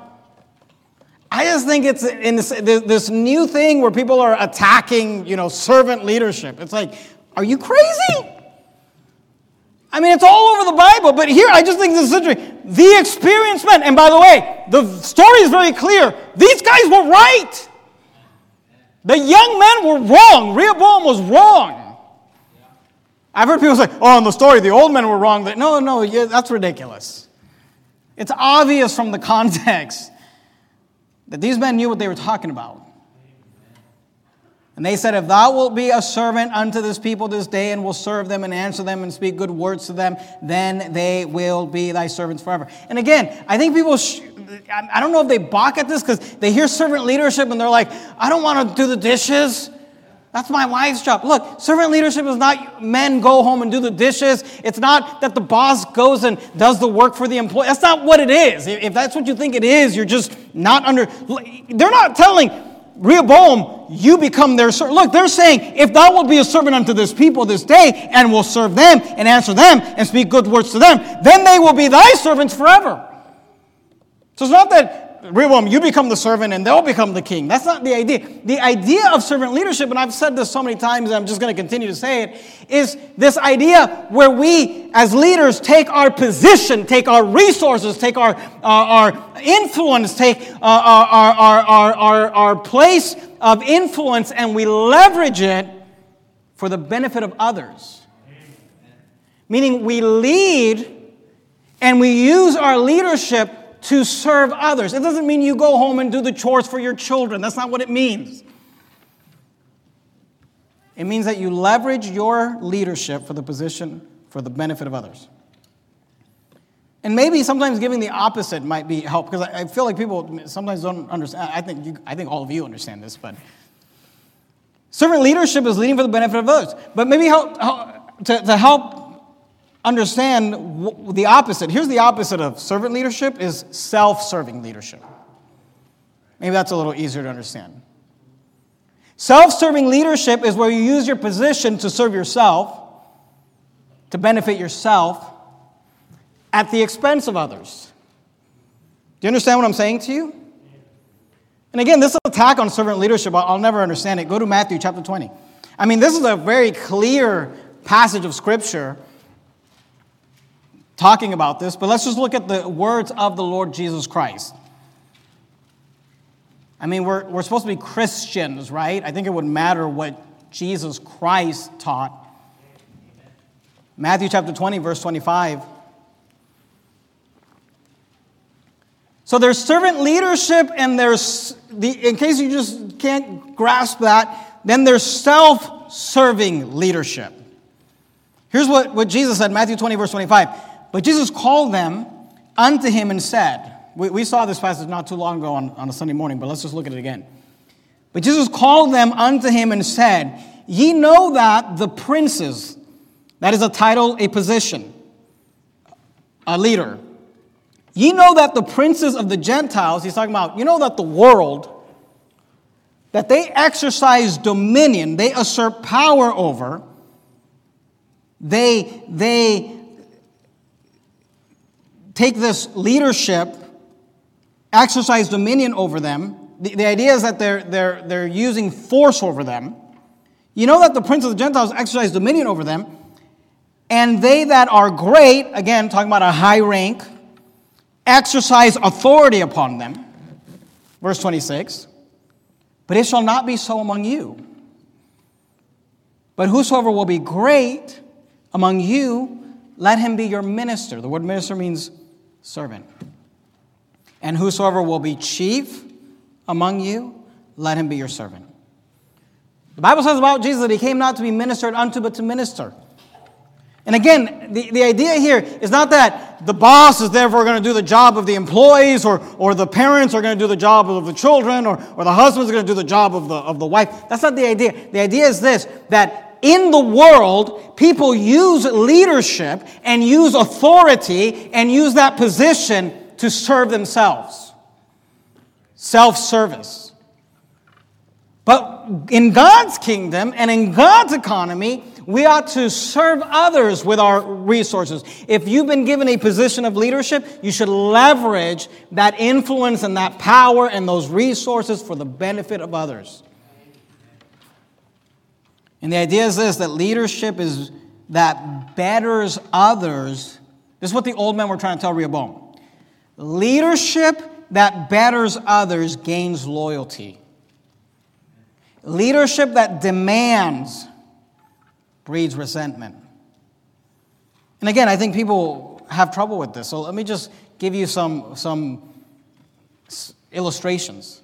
I just think it's in this new thing where people are attacking, servant leadership. It's like, are you crazy? I mean, it's all over the Bible, but here I just think this is interesting. The experienced men, and by the way, the story is very clear. These guys were right. The young men were wrong. Rehoboam was wrong. I've heard people say, in the story, the old men were wrong. No, that's ridiculous. It's obvious from the context that these men knew what they were talking about. And they said, If thou wilt be a servant unto this people this day, and will serve them and answer them and speak good words to them, then they will be thy servants forever. And again, I think people, I don't know if they balk at this because they hear servant leadership and they're like, I don't want to do the dishes. That's my wife's job. Look, servant leadership is not men go home and do the dishes. It's not that the boss goes and does the work for the employee. That's not what it is. If that's what you think it is, you're just not under. They're not telling Rehoboam, you become their servant. Look, they're saying, if thou wilt be a servant unto this people this day, and will serve them, and answer them, and speak good words to them, then they will be thy servants forever. So it's not that, Rehoboam, you become the servant, and they'll become the king. That's not the idea. The idea of servant leadership, and I've said this so many times, and I'm just going to continue to say it, is this idea where we, as leaders, take our position, take our resources, take our influence, take our place of influence, and we leverage it for the benefit of others. Meaning we lead and we use our leadership to serve others. It doesn't mean you go home and do the chores for your children. That's not what it means. It means that you leverage your leadership for the position, for the benefit of others. And maybe sometimes giving the opposite might be help, because I feel like people sometimes don't understand. I think all of you understand this, but servant leadership is leading for the benefit of others. But maybe to help understand the opposite. Here's the opposite of servant leadership is self-serving leadership. Maybe that's a little easier to understand. Self-serving leadership is where you use your position to serve yourself, to benefit yourself, at the expense of others. Do you understand what I'm saying to you? And again, this attack on servant leadership, I'll never understand it. Go to Matthew chapter 20. I mean, this is a very clear passage of Scripture talking about this, but let's just look at the words of the Lord Jesus Christ. I mean, we're supposed to be Christians, right? I think it would matter what Jesus Christ taught. Matthew chapter 20, verse 25. So there's servant leadership, and there's, in case you just can't grasp that, then there's self-serving leadership. Here's what Jesus said, Matthew 20, verse 25. But Jesus called them unto him and said, we saw this passage not too long ago on a Sunday morning, but let's just look at it again. But Jesus called them unto him and said, ye know that the princes, that is a title, a position, a leader. Ye know that the princes of the Gentiles, he's talking about, you know that the world, that they exercise dominion, they assert power over, they take this leadership, exercise dominion over them. The idea is that they're using force over them. You know that the prince of the Gentiles exercise dominion over them, and they that are great, again, talking about a high rank, exercise authority upon them. Verse 26. But it shall not be so among you. But whosoever will be great among you, let him be your minister. The word minister means servant. And whosoever will be chief among you, let him be your servant. The Bible says about Jesus that he came not to be ministered unto, but to minister. And again, the idea here is not that the boss is therefore going to do the job of the employees, or the parents are going to do the job of the children, or the husband's going to do the job of the wife. That's not the idea. The idea is this, that in the world, people use leadership and use authority and use that position to serve themselves. Self-service. But in God's kingdom and in God's economy, we ought to serve others with our resources. If you've been given a position of leadership, you should leverage that influence and that power and those resources for the benefit of others. And the idea is this, that leadership is that betters others. This is what the old men were trying to tell Rehoboam. Leadership that betters others gains loyalty. Leadership that demands breeds resentment. And again, I think people have trouble with this. So let me just give you some illustrations.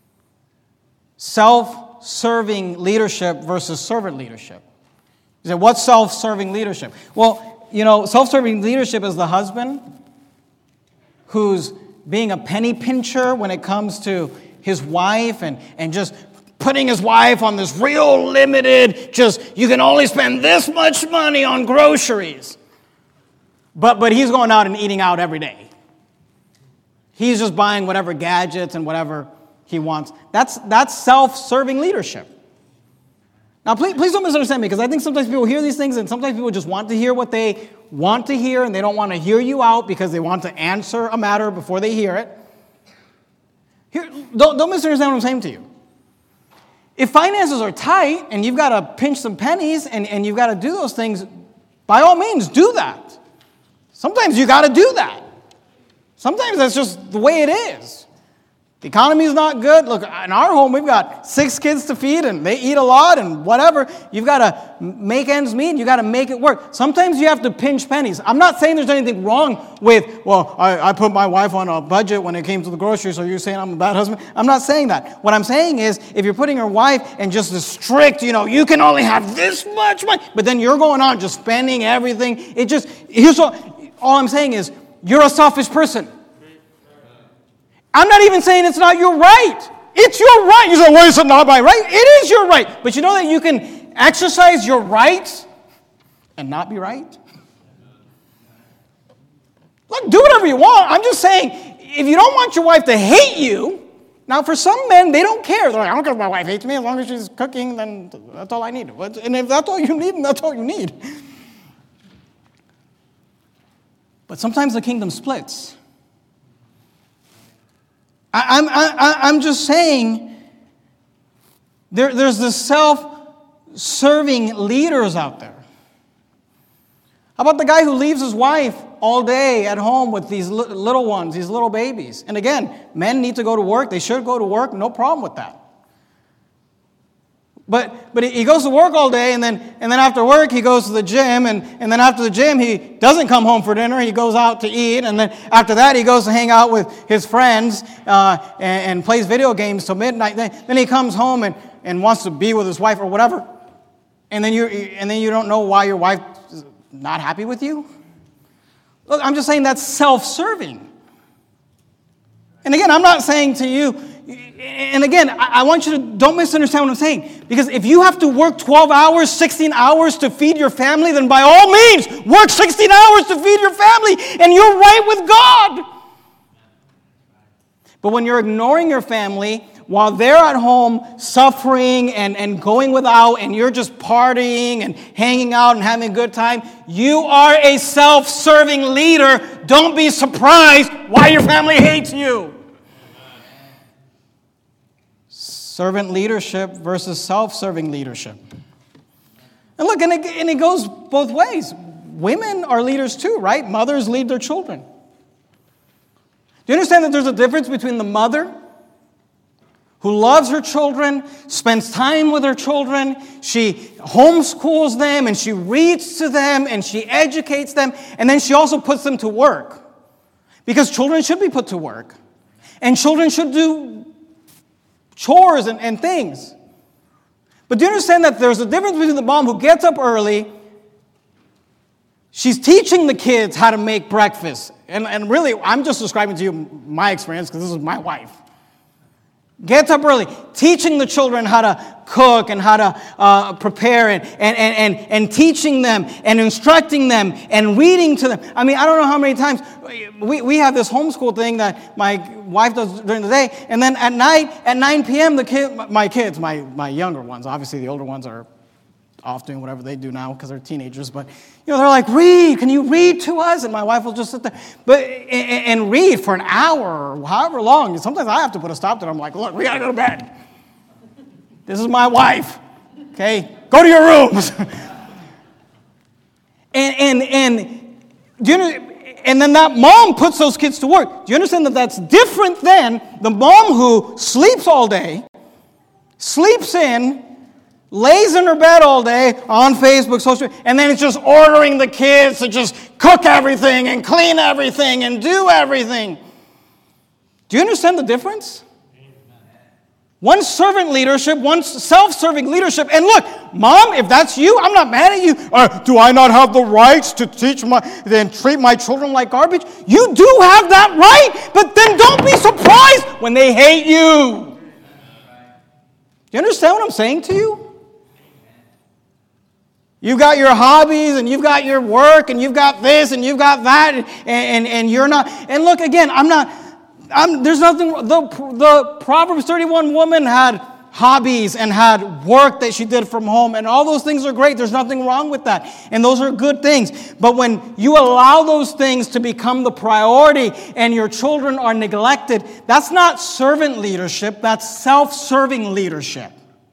Self-serving leadership versus servant leadership. You say, what's self-serving leadership? Well, self-serving leadership is the husband who's being a penny pincher when it comes to his wife and just putting his wife on this real limited, you can only spend this much money on groceries. But he's going out and eating out every day. He's just buying whatever gadgets and whatever he wants. That's self-serving leadership. Now, please don't misunderstand me, because I think sometimes people hear these things and sometimes people just want to hear what they want to hear and they don't want to hear you out because they want to answer a matter before they hear it. Don't misunderstand what I'm saying to you. If finances are tight and you've got to pinch some pennies and you've got to do those things, by all means, do that. Sometimes you got to do that. Sometimes that's just the way it is. The economy is not good. Look, in our home, we've got 6 kids to feed, and they eat a lot and whatever. You've got to make ends meet. You've got to make it work. Sometimes you have to pinch pennies. I'm not saying there's anything wrong with, well, I put my wife on a budget when it came to the groceries, so you're saying I'm a bad husband? I'm not saying that. What I'm saying is, if you're putting your wife in just a strict, you can only have this much money, but then you're going on just spending everything. Here's all I'm saying is, you're a selfish person. I'm not even saying it's not your right. It's your right. You say, well, is it not my right? It is your right. But you know that you can exercise your rights and not be right? Look, do whatever you want. I'm just saying, if you don't want your wife to hate you, now for some men, they don't care. They're like, I don't care if my wife hates me. As long as she's cooking, then that's all I need. And if that's all you need, then that's all you need. But sometimes the kingdom splits. I'm just saying, there's this self-serving leaders out there. How about the guy who leaves his wife all day at home with these little ones, these little babies? And again, men need to go to work. They should go to work. No problem with that. But he goes to work all day, and then after work, he goes to the gym, and then after the gym, he doesn't come home for dinner. He goes out to eat, and then after that, he goes to hang out with his friends and plays video games till midnight. Then he comes home and wants to be with his wife or whatever, and then you don't know why your wife is not happy with you. Look, I'm just saying that's self-serving. And again, I'm not saying to you. And again, I want you to don't misunderstand what I'm saying. Because if you have to work 12 hours, 16 hours to feed your family, then by all means, work 16 hours to feed your family, and you're right with God. But when you're ignoring your family while they're at home suffering and going without, and you're just partying and hanging out and having a good time, you are a self-serving leader. Don't be surprised why your family hates you. Servant leadership versus self-serving leadership. And look, and it goes both ways. Women are leaders too, right? Mothers lead their children. Do you understand that there's a difference between the mother who loves her children, spends time with her children, she homeschools them, and she reads to them, and she educates them, and then she also puts them to work. Because children should be put to work. And children should do chores and things. But do you understand that there's a difference between the mom who gets up early, she's teaching the kids how to make breakfast. And really, I'm just describing to you my experience because this is my wife. Gets up early, teaching the children how to cook and how to prepare and teaching them and instructing them and reading to them. I mean, I don't know how many times we have this homeschool thing that my wife does during the day, and then at night at 9 p.m. my younger ones, obviously the older ones are off doing whatever they do now because they're teenagers, but they're like, read, can you read to us? And my wife will just sit there and read for an hour or however long. Sometimes I have to put a stop to it. I'm like, look, we got to go to bed. This is my wife. Okay? Go to your rooms. And then that mom puts those kids to work. Do you understand that that's different than the mom who sleeps all day, sleeps in, lays in her bed all day on Facebook, social, and then it's just ordering the kids to just cook everything and clean everything and do everything. Do you understand the difference? One's servant leadership, one's self-serving leadership. And look, mom, if that's you, I'm not mad at you. Do I not have the rights to treat my children like garbage? You do have that right, but then don't be surprised when they hate you. Do you understand what I'm saying to you? You've got your hobbies, and you've got your work, and you've got this, and you've got that, and you're not. And look, again, there's nothing, the Proverbs 31 woman had hobbies and had work that she did from home, and all those things are great. There's nothing wrong with that, and those are good things. But when you allow those things to become the priority and your children are neglected, that's not servant leadership, that's self-serving leadership.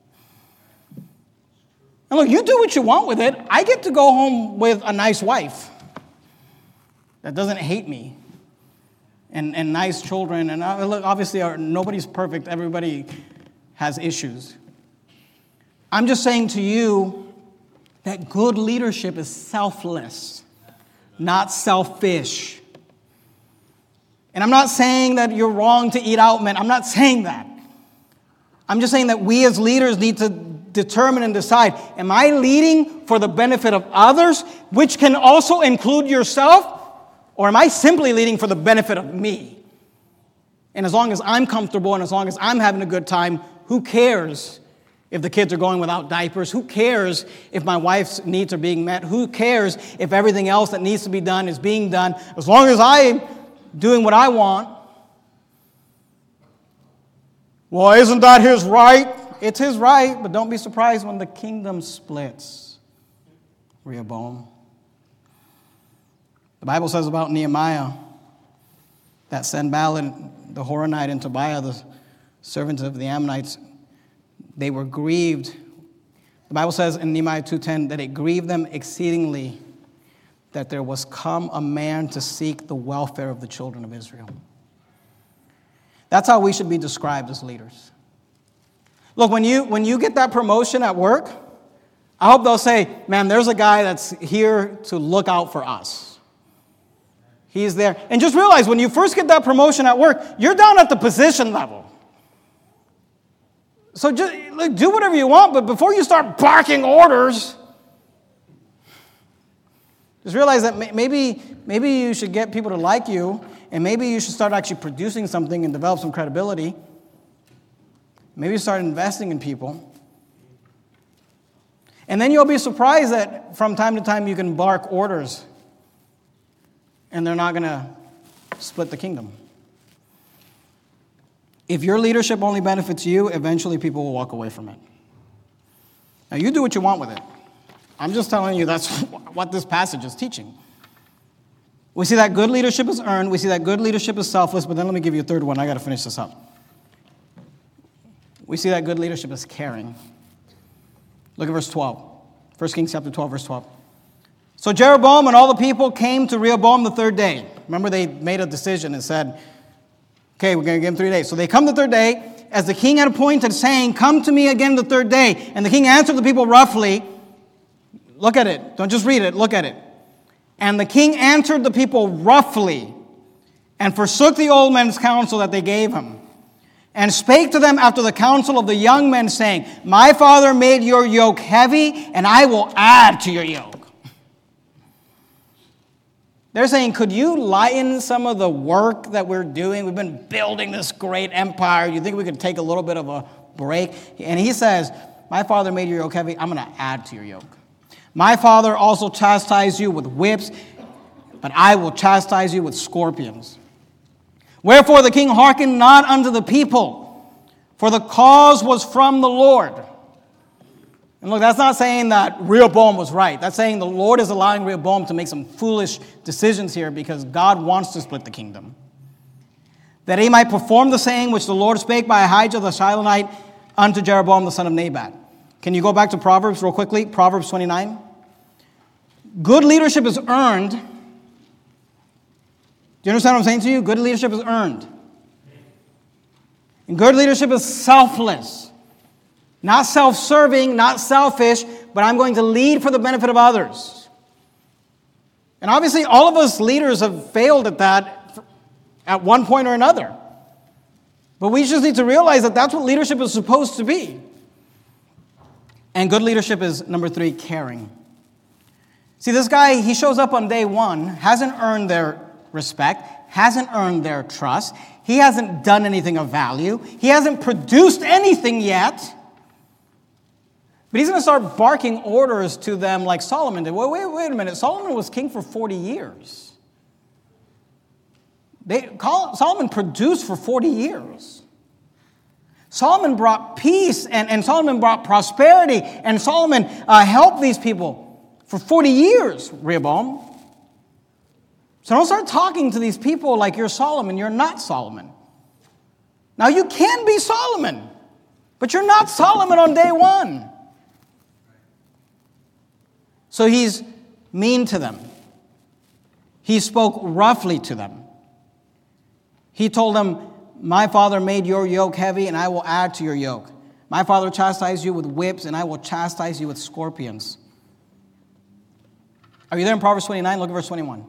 And look, you do what you want with it. I get to go home with a nice wife that doesn't hate me and nice children. And look, obviously, nobody's perfect. Everybody has issues. I'm just saying to you that good leadership is selfless, not selfish. And I'm not saying that you're wrong to eat out, man. I'm not saying that. I'm just saying that we as leaders need to determine and decide, am I leading for the benefit of others, which can also include yourself, or am I simply leading for the benefit of me? And as long as I'm comfortable and as long as I'm having a good time, who cares if the kids are going without diapers? Who cares if my wife's needs are being met? Who cares if everything else that needs to be done is being done? As long as I'm doing what I want. Well, isn't that his right? It's his right, but don't be surprised when the kingdom splits. Rehoboam. The Bible says about Nehemiah that Sanballat, the Horonite, and Tobiah, the servants of the Ammonites, they were grieved. The Bible says in Nehemiah 2:10 that it grieved them exceedingly that there was come a man to seek the welfare of the children of Israel. That's how we should be described as leaders. Look, when you get that promotion at work, I hope they'll say, man, there's a guy that's here to look out for us. He's there. And just realize when you first get that promotion at work, you're down at the position level. So just do whatever you want, but before you start barking orders, just realize that maybe you should get people to like you, and maybe you should start actually producing something and develop some credibility. Maybe start investing in people. And then you'll be surprised that from time to time you can bark orders and they're not going to split the kingdom. If your leadership only benefits you, eventually people will walk away from it. Now you do what you want with it. I'm just telling you that's what this passage is teaching. We see that good leadership is earned. We see that good leadership is selfless. But then let me give you a third one. I got to finish this up. We see that good leadership is caring. Look at verse 12. 1 Kings chapter 12, verse 12. So Jeroboam and all the people came to Rehoboam the third day. Remember, they made a decision and said, okay, we're going to give him 3 days. So they come the third day, as the king had appointed, saying, come to me again the third day. And the king answered the people roughly. Look at it. Don't just read it. Look at it. And the king answered the people roughly and forsook the old men's counsel that they gave him, and spake to them after the counsel of the young men, saying, my father made your yoke heavy, and I will add to your yoke. They're saying, could you lighten some of the work that we're doing? We've been building this great empire. You think we could take a little bit of a break? And he says, my father made your yoke heavy. I'm going to add to your yoke. My father also chastised you with whips, but I will chastise you with scorpions. Wherefore the king hearkened not unto the people, for the cause was from the Lord. And look, that's not saying that Rehoboam was right. That's saying the Lord is allowing Rehoboam to make some foolish decisions here because God wants to split the kingdom. That he might perform the saying which the Lord spake by Ahijah the Shilonite unto Jeroboam the son of Nebat. Can you go back to Proverbs real quickly? Proverbs 29. Good leadership is earned. Do you understand what I'm saying to you? Good leadership is earned. And good leadership is selfless. Not self-serving, not selfish, but I'm going to lead for the benefit of others. And obviously, all of us leaders have failed at that at one point or another. But we just need to realize that that's what leadership is supposed to be. And good leadership is, number 3, caring. See, this guy, he shows up on day 1, hasn't earned their respect, hasn't earned their trust. He hasn't done anything of value. He hasn't produced anything yet. But he's going to start barking orders to them like Solomon did. Wait a minute. Solomon was king for 40 years. Solomon produced for 40 years. Solomon brought peace and Solomon brought prosperity. And Solomon helped these people for 40 years, Rehoboam. So don't start talking to these people like you're Solomon. You're not Solomon. Now you can be Solomon, but you're not Solomon on day 1. So he's mean to them. He spoke roughly to them. He told them, my father made your yoke heavy, and I will add to your yoke. My father chastised you with whips, and I will chastise you with scorpions. Are you there in Proverbs 29? Look at verse 21.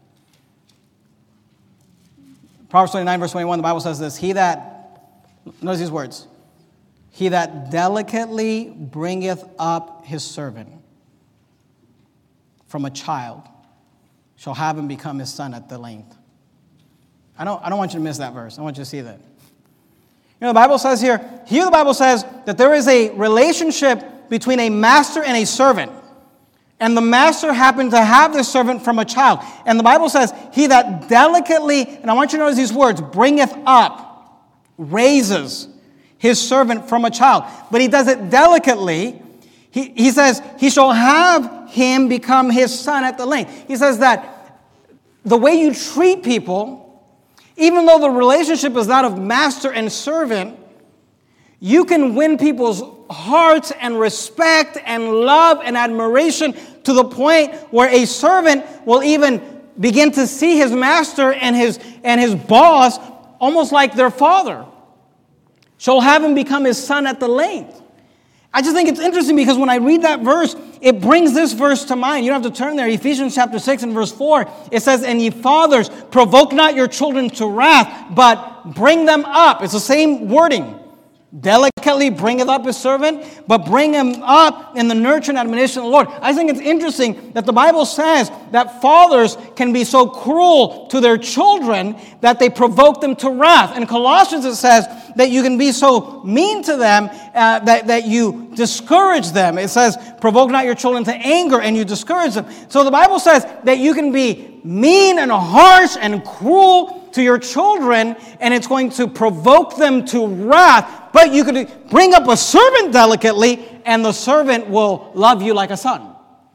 Proverbs 29, verse 21, the Bible says this, notice these words, he that delicately bringeth up his servant from a child shall have him become his son at the length. I don't want you to miss that verse. I want you to see that. The Bible says here the Bible says that there is a relationship between a master and a servant. And the master happened to have this servant from a child. And the Bible says, he that delicately, and I want you to notice these words, bringeth up, raises his servant from a child. But he does it delicately. He says, he shall have him become his son at the length. He says that the way you treat people, even though the relationship is that of master and servant, you can win people's hearts and respect and love and admiration to the point where a servant will even begin to see his master and his boss almost like their father. Shall have him become his son at the length. I just think it's interesting because when I read that verse, it brings this verse to mind. You don't have to turn there. Ephesians chapter 6 and verse 4, it says, and ye fathers, provoke not your children to wrath, but bring them up. It's the same wording. Delicately bringeth up his servant, but bring him up in the nurture and admonition of the Lord. I think it's interesting that the Bible says that fathers can be so cruel to their children that they provoke them to wrath. In Colossians it says that you can be so mean to them that you discourage them. It says, provoke not your children to anger, and you discourage them. So the Bible says that you can be mean and harsh and cruel to your children, and it's going to provoke them to wrath. But you could bring up a servant delicately, and the servant will love you like a son.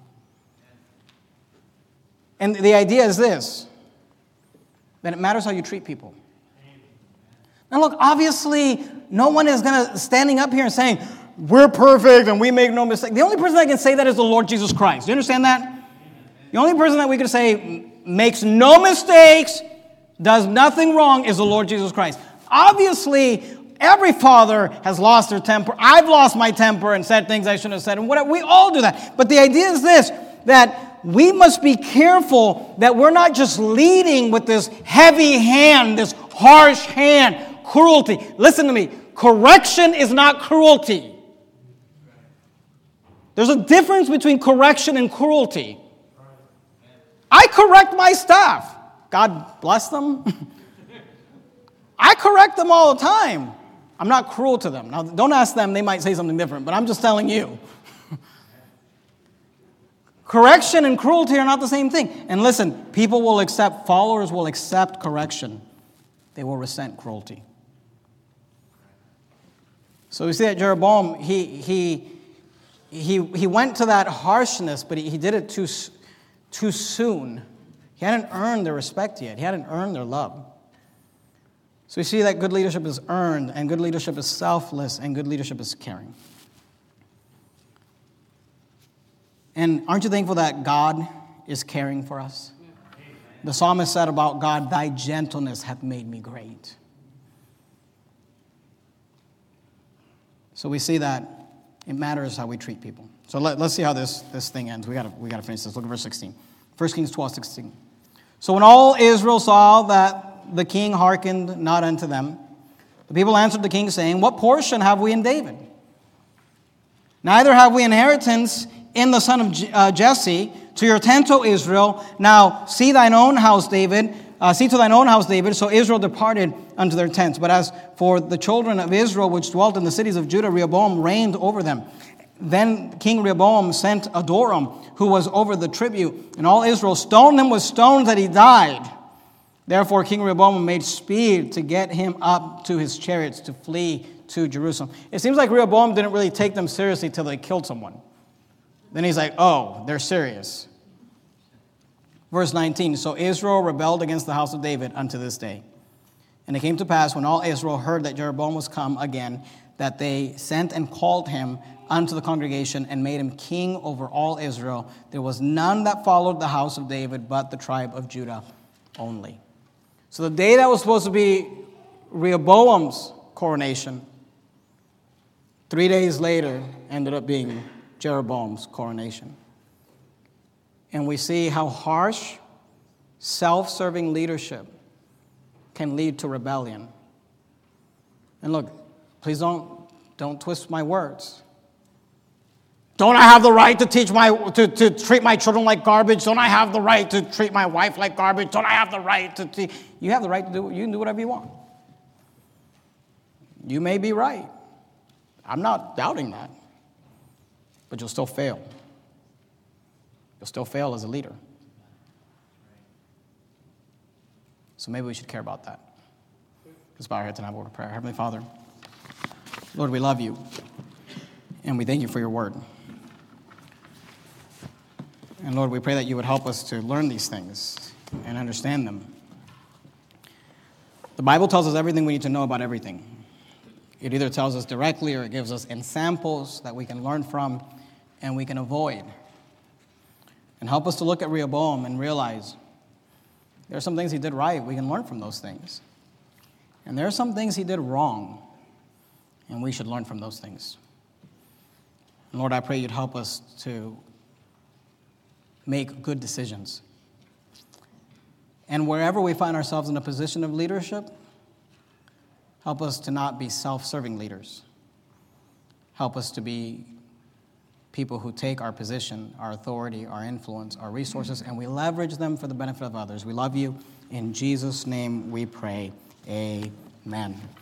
And the idea is this, that it matters how you treat people. Now look, obviously, no one is standing up here and saying, we're perfect and we make no mistake. The only person that can say that is the Lord Jesus Christ. Do you understand that? The only person that we could say makes no mistakes, does nothing wrong, is the Lord Jesus Christ. Obviously, every father has lost their temper. I've lost my temper and said things I shouldn't have said. And whatever. We all do that. But the idea is this, that we must be careful that we're not just leading with this heavy hand, this harsh hand, cruelty. Listen to me. Correction is not cruelty. There's a difference between correction and cruelty. I correct my staff. God bless them. I correct them all the time. I'm not cruel to them. Now, don't ask them. They might say something different, but I'm just telling you. Correction and cruelty are not the same thing. And listen, followers will accept correction. They will resent cruelty. So we see that Jeroboam, he went to that harshness, but he did it too soon. He hadn't earned their respect yet. He hadn't earned their love. So we see that good leadership is earned, and good leadership is selfless, and good leadership is caring. And aren't you thankful that God is caring for us? The psalmist said about God, thy gentleness hath made me great. So we see that it matters how we treat people. So let's see how this thing ends. We got to finish this. Look at verse 16. 1 Kings 12:16. So when all Israel saw that the king hearkened not unto them, the people answered the king, saying, what portion have we in David? Neither have we inheritance in the son of Jesse. To your tent, O Israel. Now see thine own house, David. See to thine own house, David. So Israel departed unto their tents. But as for the children of Israel, which dwelt in the cities of Judah, Rehoboam reigned over them. Then King Rehoboam sent Adoram, who was over the tribute, and all Israel stoned him with stones that he died. Therefore King Rehoboam made speed to get him up to his chariots to flee to Jerusalem. It seems like Rehoboam didn't really take them seriously till they killed someone. Then he's like, oh, they're serious. Verse 19, so Israel rebelled against the house of David unto this day. And it came to pass, when all Israel heard that Jeroboam was come again, that they sent and called him unto the congregation and made him king over all Israel. There was none that followed the house of David but the tribe of Judah only. So the day that was supposed to be Rehoboam's coronation, 3 days later ended up being Jeroboam's coronation. And we see how harsh, self-serving leadership can lead to rebellion. And look, please don't twist my words. Don't I have the right to to treat my children like garbage? Don't I have the right to treat my wife like garbage? Don't I have the right to you have the right to do, you can do whatever you want. You may be right. I'm not doubting that. But you'll still fail. You'll still fail as a leader. So maybe we should care about that. Let's bow our heads and have a word of prayer. Heavenly Father, Lord, we love you. And we thank you for your word. And Lord, we pray that you would help us to learn these things and understand them. The Bible tells us everything we need to know about everything. It either tells us directly or it gives us examples that we can learn from and we can avoid. And help us to look at Rehoboam and realize there are some things he did right. We can learn from those things. And there are some things he did wrong, and we should learn from those things. And Lord, I pray you'd help us to make good decisions. And wherever we find ourselves in a position of leadership, help us to not be self-serving leaders. Help us to be people who take our position, our authority, our influence, our resources, and we leverage them for the benefit of others. We love you. In Jesus' name we pray. Amen.